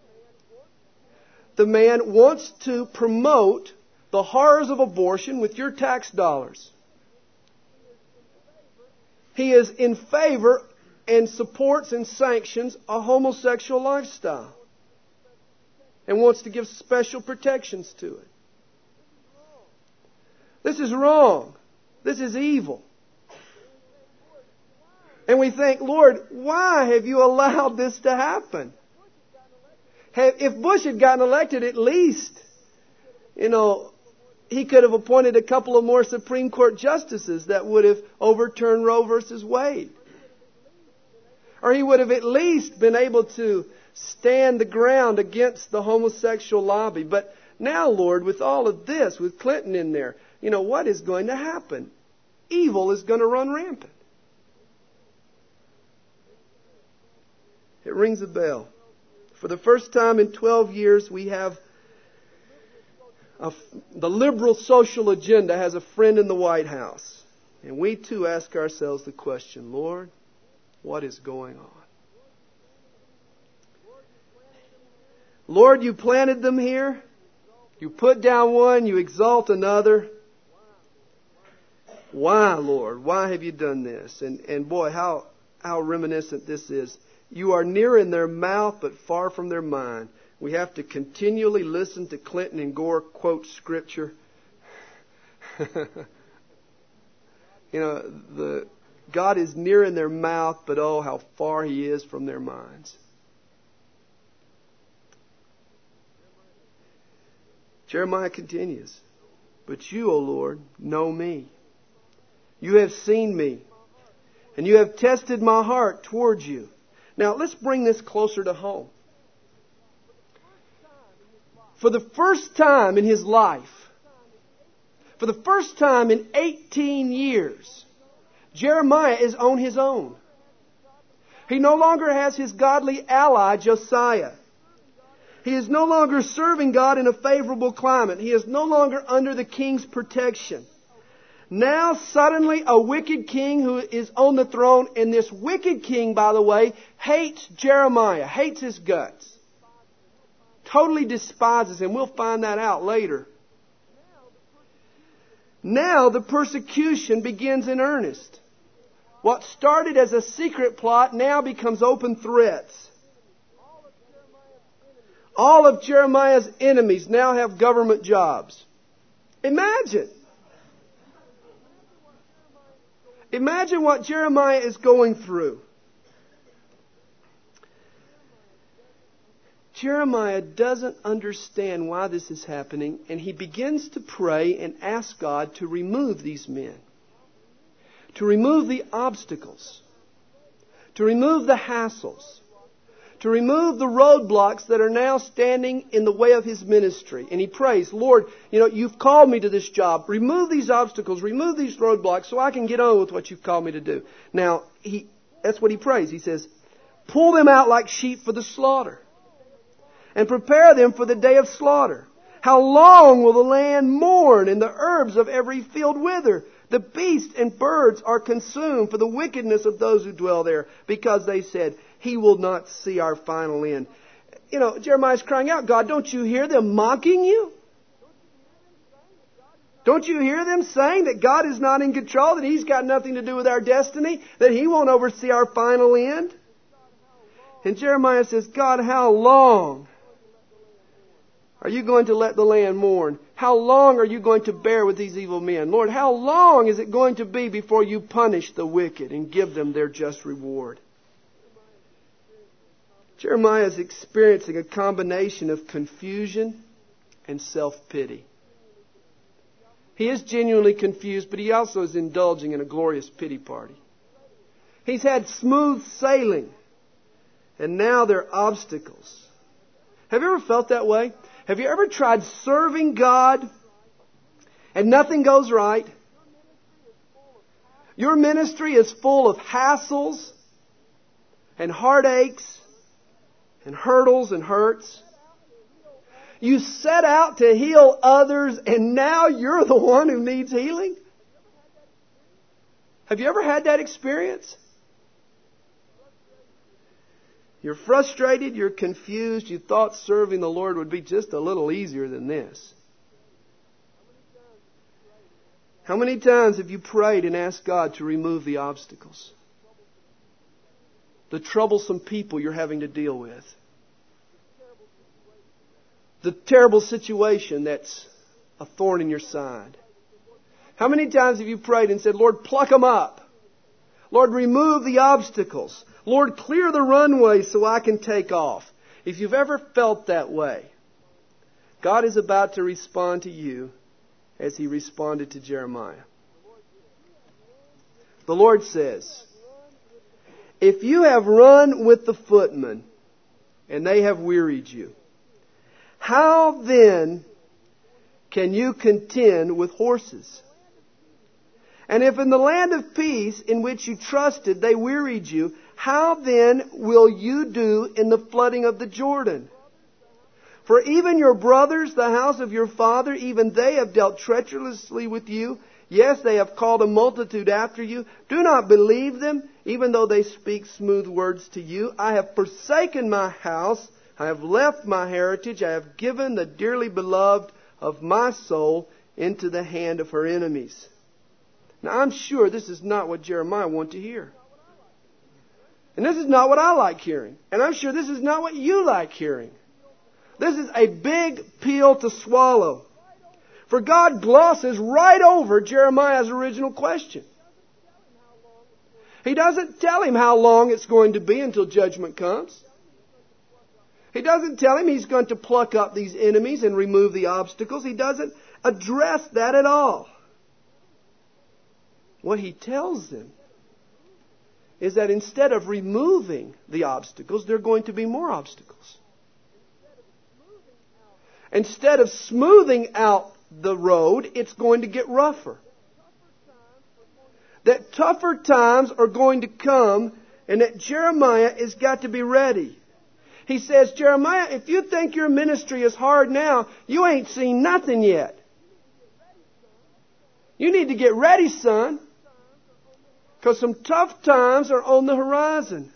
S1: The man wants to promote the horrors of abortion with your tax dollars. He is in favor and supports and sanctions a homosexual lifestyle and wants to give special protections to it. This is wrong. This is evil. And we think, Lord, why have you allowed this to happen? If Bush had gotten elected, at least, you know, he could have appointed a couple of more Supreme Court justices that would have overturned Roe versus Wade. Or he would have at least been able to stand the ground against the homosexual lobby. But now, Lord, with all of this, with Clinton in there, you know, what is going to happen? Evil is going to run rampant. It rings a bell. For the first time in twelve years, we have a, the liberal social agenda has a friend in the White House. And we too ask ourselves the question, Lord, what is going on? Lord, you planted them here. You put down one, you exalt another. Why, Lord? Why have you done this? And and boy, how how reminiscent this is. You are near in their mouth, but far from their mind. We have to continually listen to Clinton and Gore quote Scripture. you know, the God is near in their mouth, but oh, how far He is from their minds. Jeremiah continues, but you, O Lord, know me. You have seen me, and you have tested my heart towards you. Now, let's bring this closer to home. For the first time in his life, for the first time in eighteen years, Jeremiah is on his own. He no longer has his godly ally, Josiah. He is no longer serving God in a favorable climate. He is no longer under the king's protection. Now suddenly a wicked king who is on the throne, and this wicked king, by the way, hates Jeremiah, hates his guts. Totally despises him. We'll find that out later. Now the persecution begins in earnest. What started as a secret plot now becomes open threats. All of Jeremiah's enemies now have government jobs. Imagine. Imagine what Jeremiah is going through. Jeremiah doesn't understand why this is happening, and he begins to pray and ask God to remove these men. To remove the obstacles. To remove the hassles. To remove the roadblocks that are now standing in the way of his ministry. And he prays, Lord, you know, you've called me to this job. Remove these obstacles. Remove these roadblocks so I can get on with what you've called me to do. Now, he that's what he prays. He says, pull them out like sheep for the slaughter. And prepare them for the day of slaughter. How long will the land mourn and the herbs of every field wither? The beasts and birds are consumed for the wickedness of those who dwell there, because they said, He will not see our final end. You know, Jeremiah's crying out, God, don't you hear them mocking you? Don't you hear them saying that God is not in control, that He's got nothing to do with our destiny, that He won't oversee our final end? And Jeremiah says, God, how long are you going to let the land mourn? How long are you going to bear with these evil men? Lord, how long is it going to be before you punish the wicked and give them their just reward? Jeremiah is experiencing a combination of confusion and self-pity. He is genuinely confused, but he also is indulging in a glorious pity party. He's had smooth sailing, and now there are obstacles. Have you ever felt that way? Have you ever tried serving God and nothing goes right. Your ministry is full of hassles and heartaches and hurdles and hurts. You set out to heal others, and now you're the one who needs healing? Have you ever had that experience? You're frustrated, you're confused, you thought serving the Lord would be just a little easier than this. How many times have you prayed and asked God to remove the obstacles? The troublesome people you're having to deal with. The terrible situation that's a thorn in your side. How many times have you prayed and said, Lord, pluck them up. Lord, remove the obstacles. Lord, clear the runway so I can take off. If you've ever felt that way, God is about to respond to you as He responded to Jeremiah. The Lord says, if you have run with the footmen and they have wearied you, how then can you contend with horses? And if in the land of peace in which you trusted they wearied you, how then will you do in the flooding of the Jordan? For even your brothers, the house of your father, even they have dealt treacherously with you. Yes, they have called a multitude after you. Do not believe them, even though they speak smooth words to you. I have forsaken my house. I have left my heritage. I have given the dearly beloved of my soul into the hand of her enemies. Now, I'm sure this is not what Jeremiah wanted to hear. And this is not what I like hearing. And I'm sure this is not what you like hearing. This is a big pill to swallow. For God glosses right over Jeremiah's original question. He doesn't tell him how long it's going to be until judgment comes. He doesn't tell him He's going to pluck up these enemies and remove the obstacles. He doesn't address that at all. What He tells them is that instead of removing the obstacles, there are going to be more obstacles. Instead of smoothing out the road, it's going to get rougher. That tougher times are going to come, and that Jeremiah has got to be ready. He says, Jeremiah, if you think your ministry is hard now, you ain't seen nothing yet. You need to get ready, son. Because some tough times are on the horizon.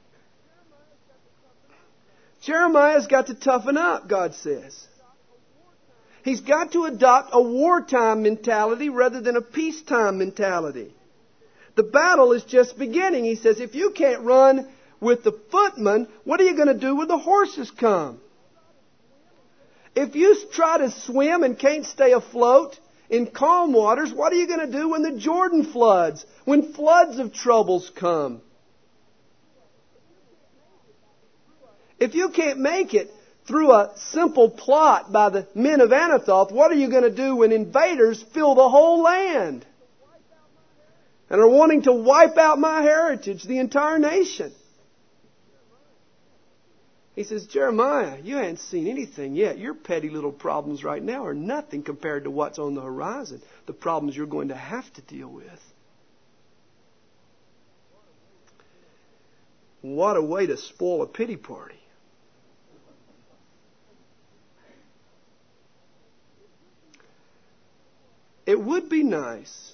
S1: Jeremiah's got to toughen up, God says. He's got to adopt a wartime mentality rather than a peacetime mentality. The battle is just beginning. He says, if you can't run with the footmen, what are you going to do when the horses come? If you try to swim and can't stay afloat in calm waters, what are you going to do when the Jordan floods? When floods of troubles come? If you can't make it through a simple plot by the men of Anathoth, what are you going to do when invaders fill the whole land and are wanting to wipe out my heritage, the entire nation? He says, Jeremiah, you haven't seen anything yet. Your petty little problems right now are nothing compared to what's on the horizon, the problems you're going to have to deal with. What a way to spoil a pity party. It would be nice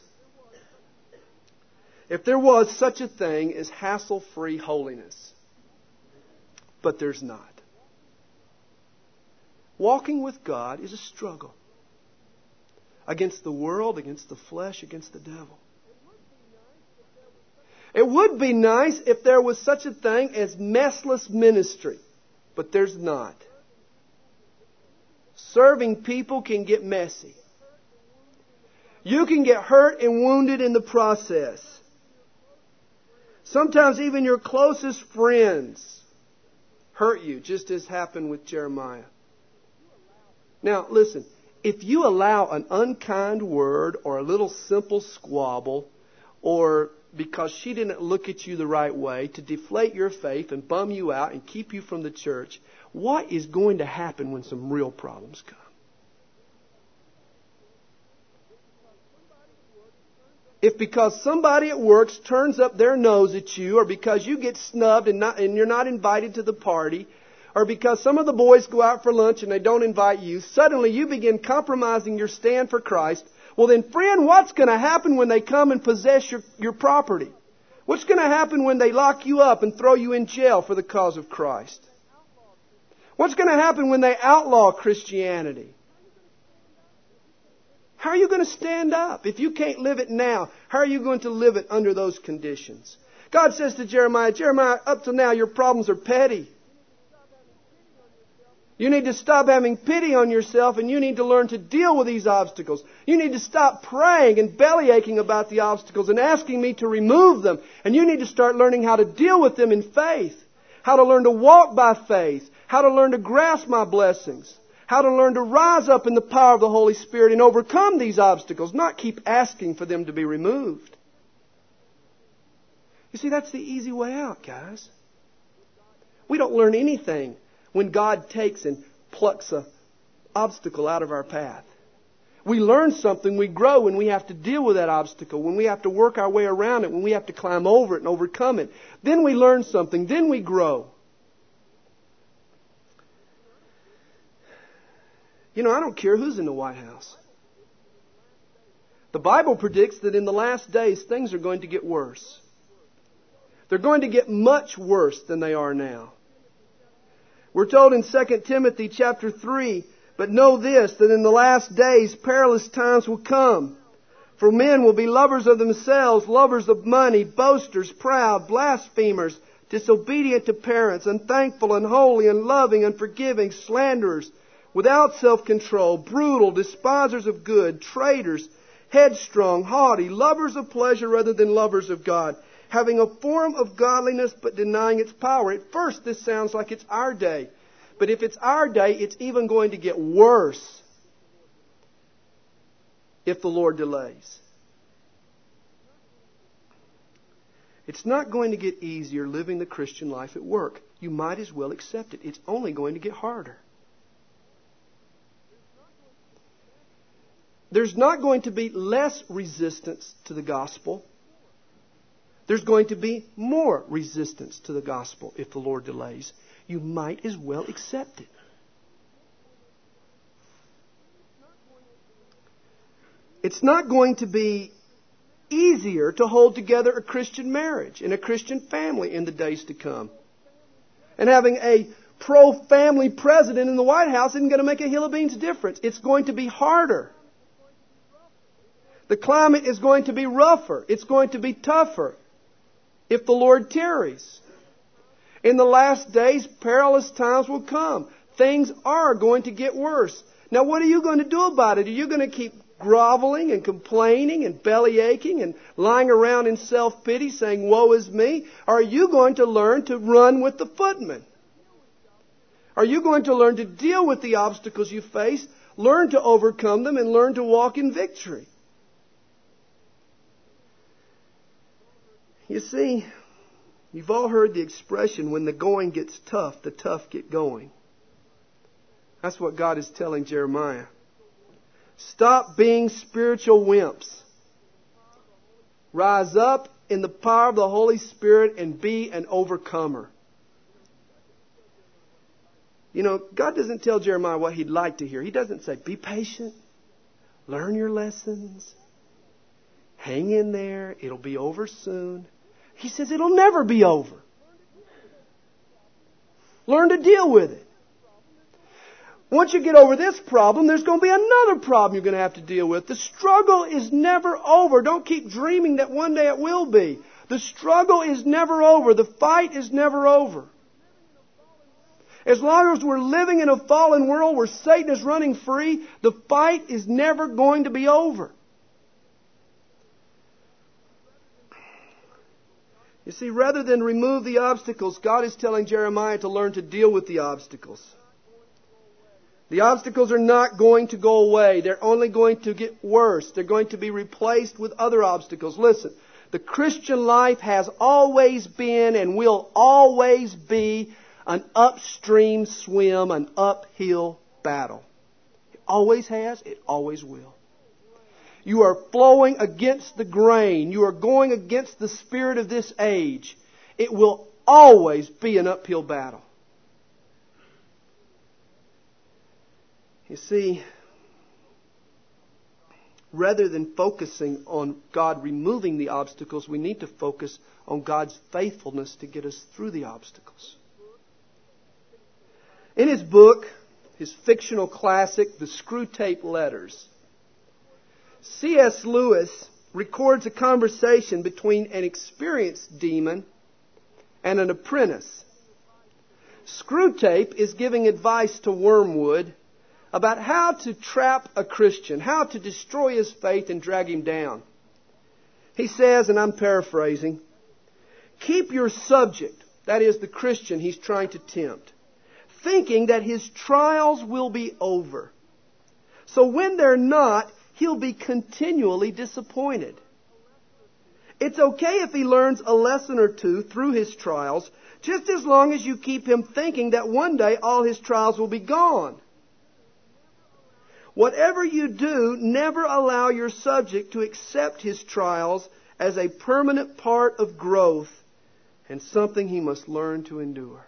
S1: if there was such a thing as hassle-free holiness. But there's not. Walking with God is a struggle. Against the world, against the flesh, against the devil. It would be nice if there was such a thing as messless ministry. But there's not. Serving people can get messy. You can get hurt and wounded in the process. Sometimes even your closest friends hurt you, just as happened with Jeremiah. Now, listen, if you allow an unkind word or a little simple squabble, or because she didn't look at you the right way, to deflate your faith and bum you out and keep you from the church, what is going to happen when some real problems come? If because somebody at work turns up their nose at you, or because you get snubbed and, not, and you're not invited to the party, or because some of the boys go out for lunch and they don't invite you, suddenly you begin compromising your stand for Christ, well then, friend, what's going to happen when they come and possess your, your property? What's going to happen when they lock you up and throw you in jail for the cause of Christ? What's going to happen when they outlaw Christianity? How are you going to stand up? If you can't live it now, how are you going to live it under those conditions? God says to Jeremiah, Jeremiah, up to now your problems are petty. You need to stop having pity on yourself, and you need to learn to deal with these obstacles. You need to stop praying and bellyaching about the obstacles and asking me to remove them. And you need to start learning how to deal with them in faith. How to learn to walk by faith. How to learn to grasp my blessings. How to learn to rise up in the power of the Holy Spirit and overcome these obstacles, not keep asking for them to be removed. You see, that's the easy way out, guys. We don't learn anything when God takes and plucks an obstacle out of our path. We learn something, we grow when we have to deal with that obstacle, when we have to work our way around it, when we have to climb over it and overcome it. Then we learn something, then we grow. You know, I don't care who's in the White House. The Bible predicts that in the last days things are going to get worse. They're going to get much worse than they are now. We're told in Second Timothy chapter three, but know this, that in the last days perilous times will come. For men will be lovers of themselves, lovers of money, boasters, proud, blasphemers, disobedient to parents, unthankful, unholy, unloving, unforgiving, slanderers, without self-control, brutal, despisers of good, traitors, headstrong, haughty, lovers of pleasure rather than lovers of God, having a form of godliness but denying its power. At first this sounds like it's our day. But if it's our day, it's even going to get worse if the Lord delays. It's not going to get easier living the Christian life at work. You might as well accept it. It's only going to get harder. There's not going to be less resistance to the gospel. There's going to be more resistance to the gospel if the Lord delays. You might as well accept it. It's not going to be easier to hold together a Christian marriage and a Christian family in the days to come. And having a pro-family president in the White House isn't going to make a hill of beans difference. It's going to be harder. The climate is going to be rougher. It's going to be tougher if the Lord tarries. In the last days, perilous times will come. Things are going to get worse. Now, what are you going to do about it? Are you going to keep groveling and complaining and bellyaching and lying around in self-pity saying, woe is me? Or are you going to learn to run with the footmen? Are you going to learn to deal with the obstacles you face, learn to overcome them, and learn to walk in victory? You see, you've all heard the expression, when the going gets tough, the tough get going. That's what God is telling Jeremiah. Stop being spiritual wimps. Rise up in the power of the Holy Spirit and be an overcomer. You know, God doesn't tell Jeremiah what He'd like to hear. He doesn't say, be patient, learn your lessons, hang in there, it'll be over soon. He says it'll never be over. Learn to deal with it. Once you get over this problem, there's going to be another problem you're going to have to deal with. The struggle is never over. Don't keep dreaming that one day it will be. The struggle is never over. The fight is never over. As long as we're living in a fallen world where Satan is running free, the fight is never going to be over. You see, rather than remove the obstacles, God is telling Jeremiah to learn to deal with the obstacles. The obstacles are not going to go away. They're only going to get worse. They're going to be replaced with other obstacles. Listen, the Christian life has always been and will always be an upstream swim, an uphill battle. It always has. It always will. You are flowing against the grain. You are going against the spirit of this age. It will always be an uphill battle. You see, rather than focusing on God removing the obstacles, we need to focus on God's faithfulness to get us through the obstacles. In his book, his fictional classic, The Screwtape Letters, C S Lewis records a conversation between an experienced demon and an apprentice. Screwtape is giving advice to Wormwood about how to trap a Christian, how to destroy his faith and drag him down. He says, and I'm paraphrasing, keep your subject, that is the Christian he's trying to tempt, thinking that his trials will be over. So when they're not, he'll be continually disappointed. It's okay if he learns a lesson or two through his trials, just as long as you keep him thinking that one day all his trials will be gone. Whatever you do, never allow your subject to accept his trials as a permanent part of growth and something he must learn to endure.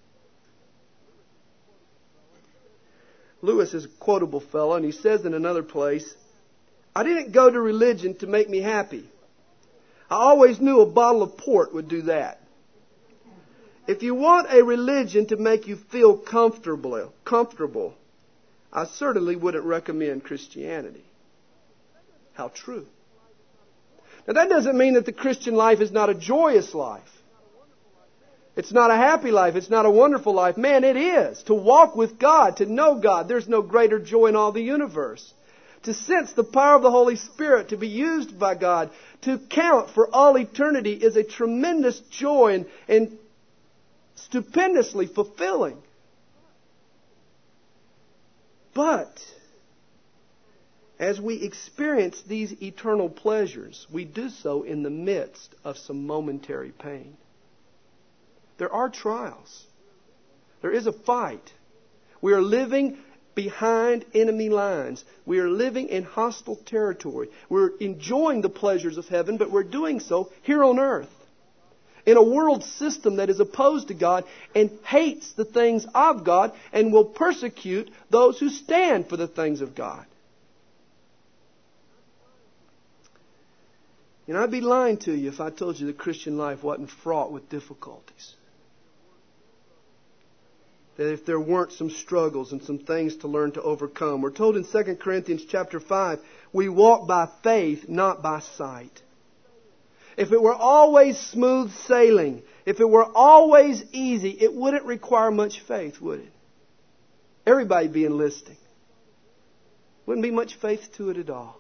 S1: Lewis is a quotable fellow, and he says in another place, I didn't go to religion to make me happy. I always knew a bottle of port would do that. If you want a religion to make you feel comfortable, comfortable, I certainly wouldn't recommend Christianity. How true. Now that doesn't mean that the Christian life is not a joyous life. It's not a happy life. It's not a wonderful life. Man, it is. To walk with God, to know God. There's no greater joy in all the universe. To sense the power of the Holy Spirit, to be used by God, to count for all eternity is a tremendous joy and, and stupendously fulfilling. But as we experience these eternal pleasures, we do so in the midst of some momentary pain. There are trials. There is a fight. We are living behind enemy lines. We are living in hostile territory. We're enjoying the pleasures of heaven, but we're doing so here on earth, in a world system that is opposed to God and hates the things of God and will persecute those who stand for the things of God. And I'd be lying to you if I told you the Christian life wasn't fraught with difficulties. That if there weren't some struggles and some things to learn to overcome. We're told in Second Corinthians chapter five, we walk by faith, not by sight. If it were always smooth sailing, if it were always easy, it wouldn't require much faith, would it? Everybody be enlisting. Wouldn't be much faith to it at all.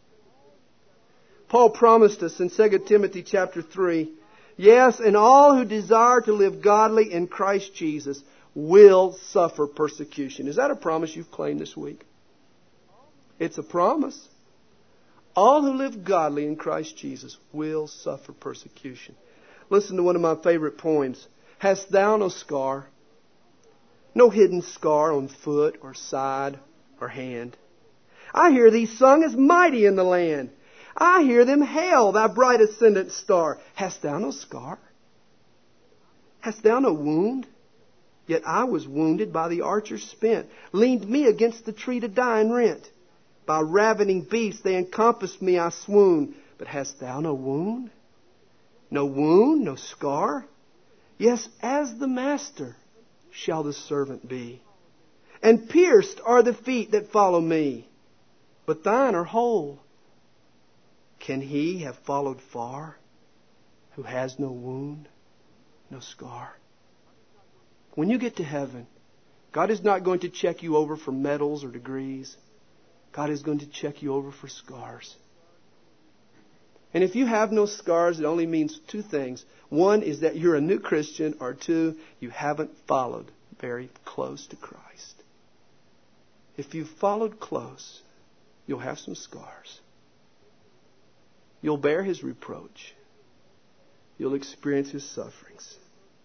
S1: Paul promised us in Second Timothy chapter three, yes, and all who desire to live godly in Christ Jesus will suffer persecution. Is that a promise you've claimed this week? It's a promise. All who live godly in Christ Jesus will suffer persecution. Listen to one of my favorite poems. Hast thou no scar? No hidden scar on foot or side or hand? I hear thee sung as mighty in the land. I hear them hail thy bright ascendant star. Hast thou no scar? Hast thou no wound? Yet I was wounded by the archer spent, leaned me against the tree to die and rent. By ravening beasts they encompassed me, I swoon. But hast thou no wound? No wound, no scar? Yes, as the master shall the servant be. And pierced are the feet that follow me, but thine are whole. Can he have followed far who has no wound, no scar? When you get to heaven, God is not going to check you over for medals or degrees. God is going to check you over for scars. And if you have no scars, it only means two things. One is that you're a new Christian, or two, you haven't followed very close to Christ. If you've followed close, you'll have some scars. You'll bear His reproach. You'll experience His sufferings.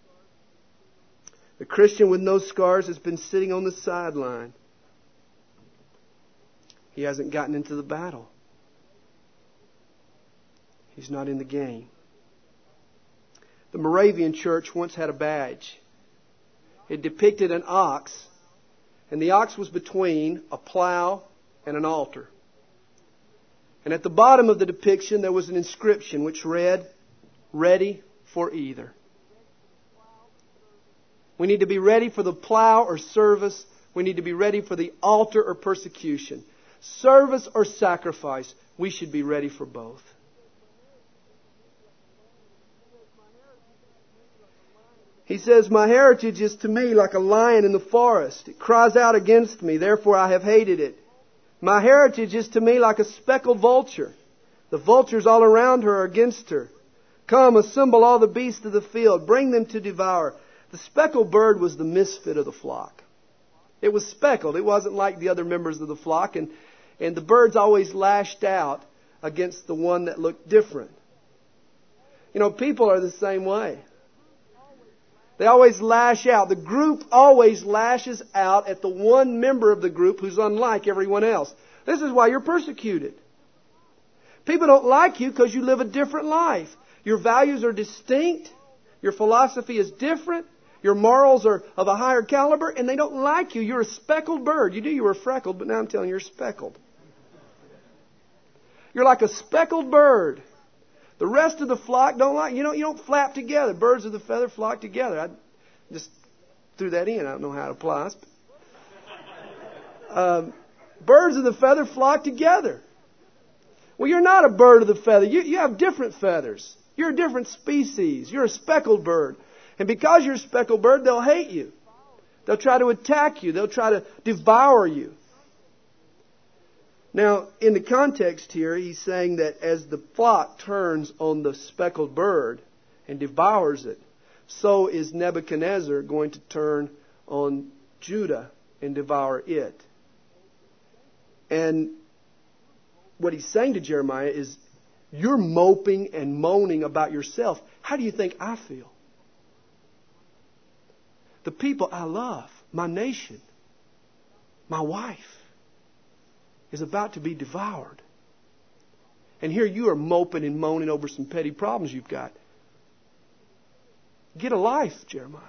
S1: The Christian with no scars has been sitting on the sideline. He hasn't gotten into the battle. He's not in the game. The Moravian church once had a badge. It depicted an ox, and the ox was between a plow and an altar. And at the bottom of the depiction there was an inscription which read, "Ready for either." We need to be ready for the plow or service. We need to be ready for the altar or persecution. Service or sacrifice. We should be ready for both. He says, "My heritage is to me like a lion in the forest. It cries out against me, therefore I have hated it. My heritage is to me like a speckled vulture. The vultures all around her are against her. Come, assemble all the beasts of the field, bring them to devour." The speckled bird was the misfit of the flock. It was speckled. It wasn't like the other members of the flock. And, and the birds always lashed out against the one that looked different. You know, people are the same way. They always lash out. The group always lashes out at the one member of the group who's unlike everyone else. This is why you're persecuted. People don't like you because you live a different life. Your values are distinct. Your philosophy is different. Your morals are of a higher caliber, and they don't like you. You're a speckled bird. You knew you were freckled, but now I'm telling you, you're speckled. You're like a speckled bird. The rest of the flock don't like you. Don't, you don't flap together. Birds of the feather flock together. I just threw that in. I don't know how it applies. Um, birds of the feather flock together. Well, you're not a bird of the feather. You, you have different feathers. You're a different species. You're a speckled bird. And because you're a speckled bird, they'll hate you. They'll try to attack you. They'll try to devour you. Now, in the context here, he's saying that as the flock turns on the speckled bird and devours it, so is Nebuchadnezzar going to turn on Judah and devour it. And what he's saying to Jeremiah is, you're moping and moaning about yourself. How do you think I feel? The people I love, my nation, my wife, is about to be devoured. And here you are moping and moaning over some petty problems you've got. Get a life, Jeremiah.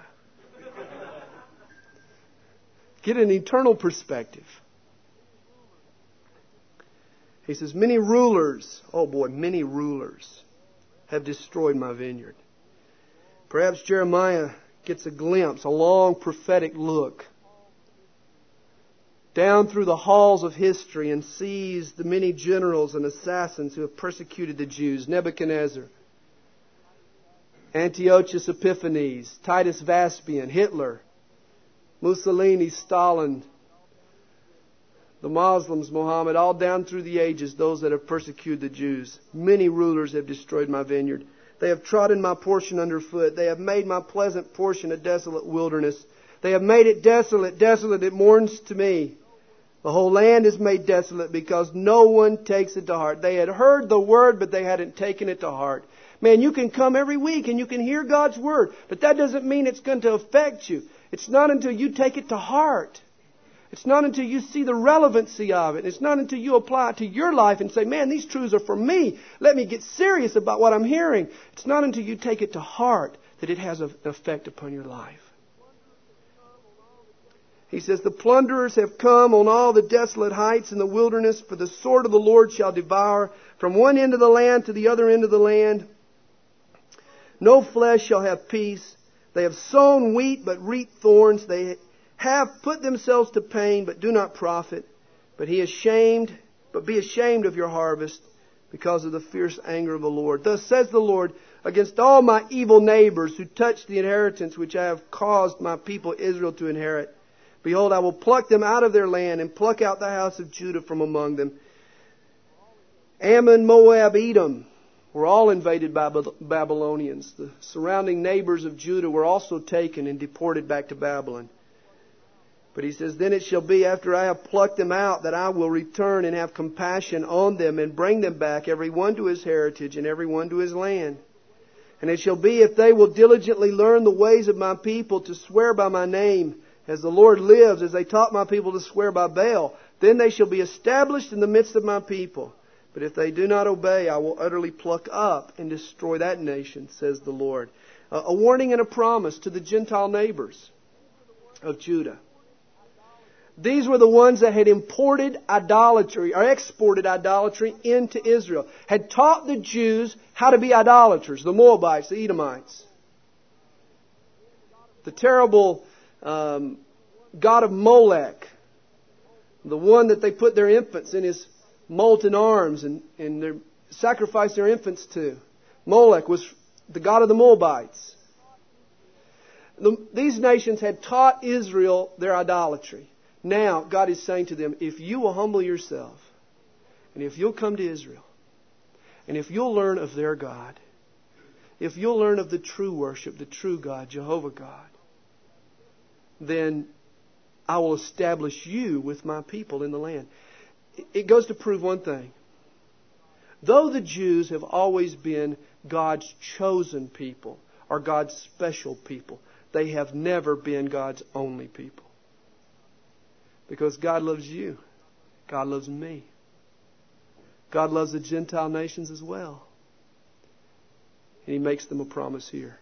S1: Get an eternal perspective. He says, many rulers, oh boy, many rulers have destroyed my vineyard. Perhaps Jeremiah gets a glimpse, a long prophetic look down through the halls of history and sees the many generals and assassins who have persecuted the Jews. Nebuchadnezzar, Antiochus Epiphanes, Titus Vespasian, Hitler, Mussolini, Stalin, the Muslims, Muhammad, all down through the ages, those that have persecuted the Jews. Many rulers have destroyed my vineyard. They have trodden my portion underfoot. They have made my pleasant portion a desolate wilderness. They have made it desolate, desolate. It mourns to me. The whole land is made desolate because no one takes it to heart. They had heard the word, but they hadn't taken it to heart. Man, you can come every week and you can hear God's word, but that doesn't mean it's going to affect you. It's not until you take it to heart. It's not until you see the relevancy of it. It's not until you apply it to your life and say, man, these truths are for me. Let me get serious about what I'm hearing. It's not until you take it to heart that it has an effect upon your life. He says, the plunderers have come on all the desolate heights in the wilderness, for the sword of the Lord shall devour from one end of the land to the other end of the land. No flesh shall have peace. They have sown wheat, but reap thorns. They have put themselves to pain, but do not profit. But he is ashamed, but be ashamed of your harvest, because of the fierce anger of the Lord. Thus says the Lord, against all my evil neighbors who touch the inheritance which I have caused my people Israel to inherit. Behold, I will pluck them out of their land and pluck out the house of Judah from among them. Ammon, Moab, Edom were all invaded by Babylonians. The surrounding neighbors of Judah were also taken and deported back to Babylon. But he says, then it shall be after I have plucked them out that I will return and have compassion on them and bring them back, every one to his heritage and every one to his land. And it shall be if they will diligently learn the ways of my people to swear by my name, as the Lord lives, as they taught my people to swear by Baal, then they shall be established in the midst of my people. But if they do not obey, I will utterly pluck up and destroy that nation, says the Lord. Uh, a warning and a promise to the Gentile neighbors of Judah. These were the ones that had imported idolatry or exported idolatry into Israel. Had taught the Jews how to be idolaters. The Moabites, the Edomites. The terrible um, god of Molech. The one that they put their infants in his molten arms and, and their, sacrificed their infants to. Molech was the god of the Moabites. The, these nations had taught Israel their idolatry. Now, God is saying to them, if you will humble yourself, and if you'll come to Israel, and if you'll learn of their God, if you'll learn of the true worship, the true God, Jehovah God, then I will establish you with my people in the land. It goes to prove one thing. Though the Jews have always been God's chosen people, or God's special people, they have never been God's only people. Because God loves you. God loves me. God loves the Gentile nations as well. And He makes them a promise here.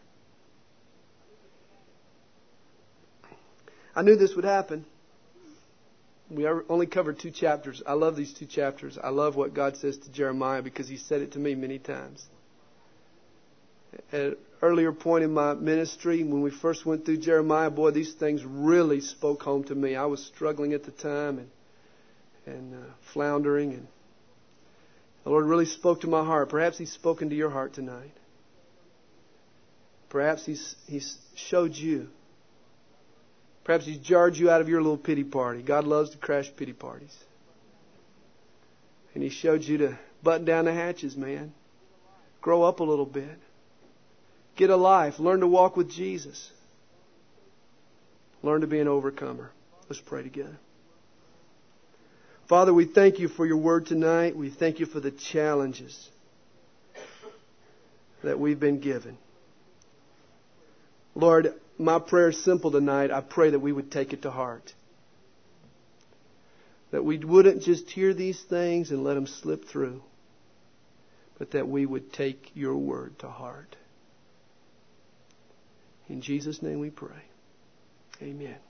S1: I knew this would happen. We only covered two chapters. I love these two chapters. I love what God says to Jeremiah because He said it to me many times. At an earlier point in my ministry, when we first went through Jeremiah, boy, these things really spoke home to me. I was struggling at the time and and uh, floundering, and the Lord really spoke to my heart. Perhaps He's spoken to your heart tonight. Perhaps He's He's showed you. Perhaps He's jarred you out of your little pity party. God loves to crash pity parties. And He showed you to button down the hatches, man. Grow up a little bit. Get a life. Learn to walk with Jesus. Learn to be an overcomer. Let's pray together. Father, we thank You for Your word tonight. We thank You for the challenges that we've been given. Lord, my prayer is simple tonight. I pray that we would take it to heart. That we wouldn't just hear these things and let them slip through, but that we would take Your word to heart. In Jesus' name we pray. Amen.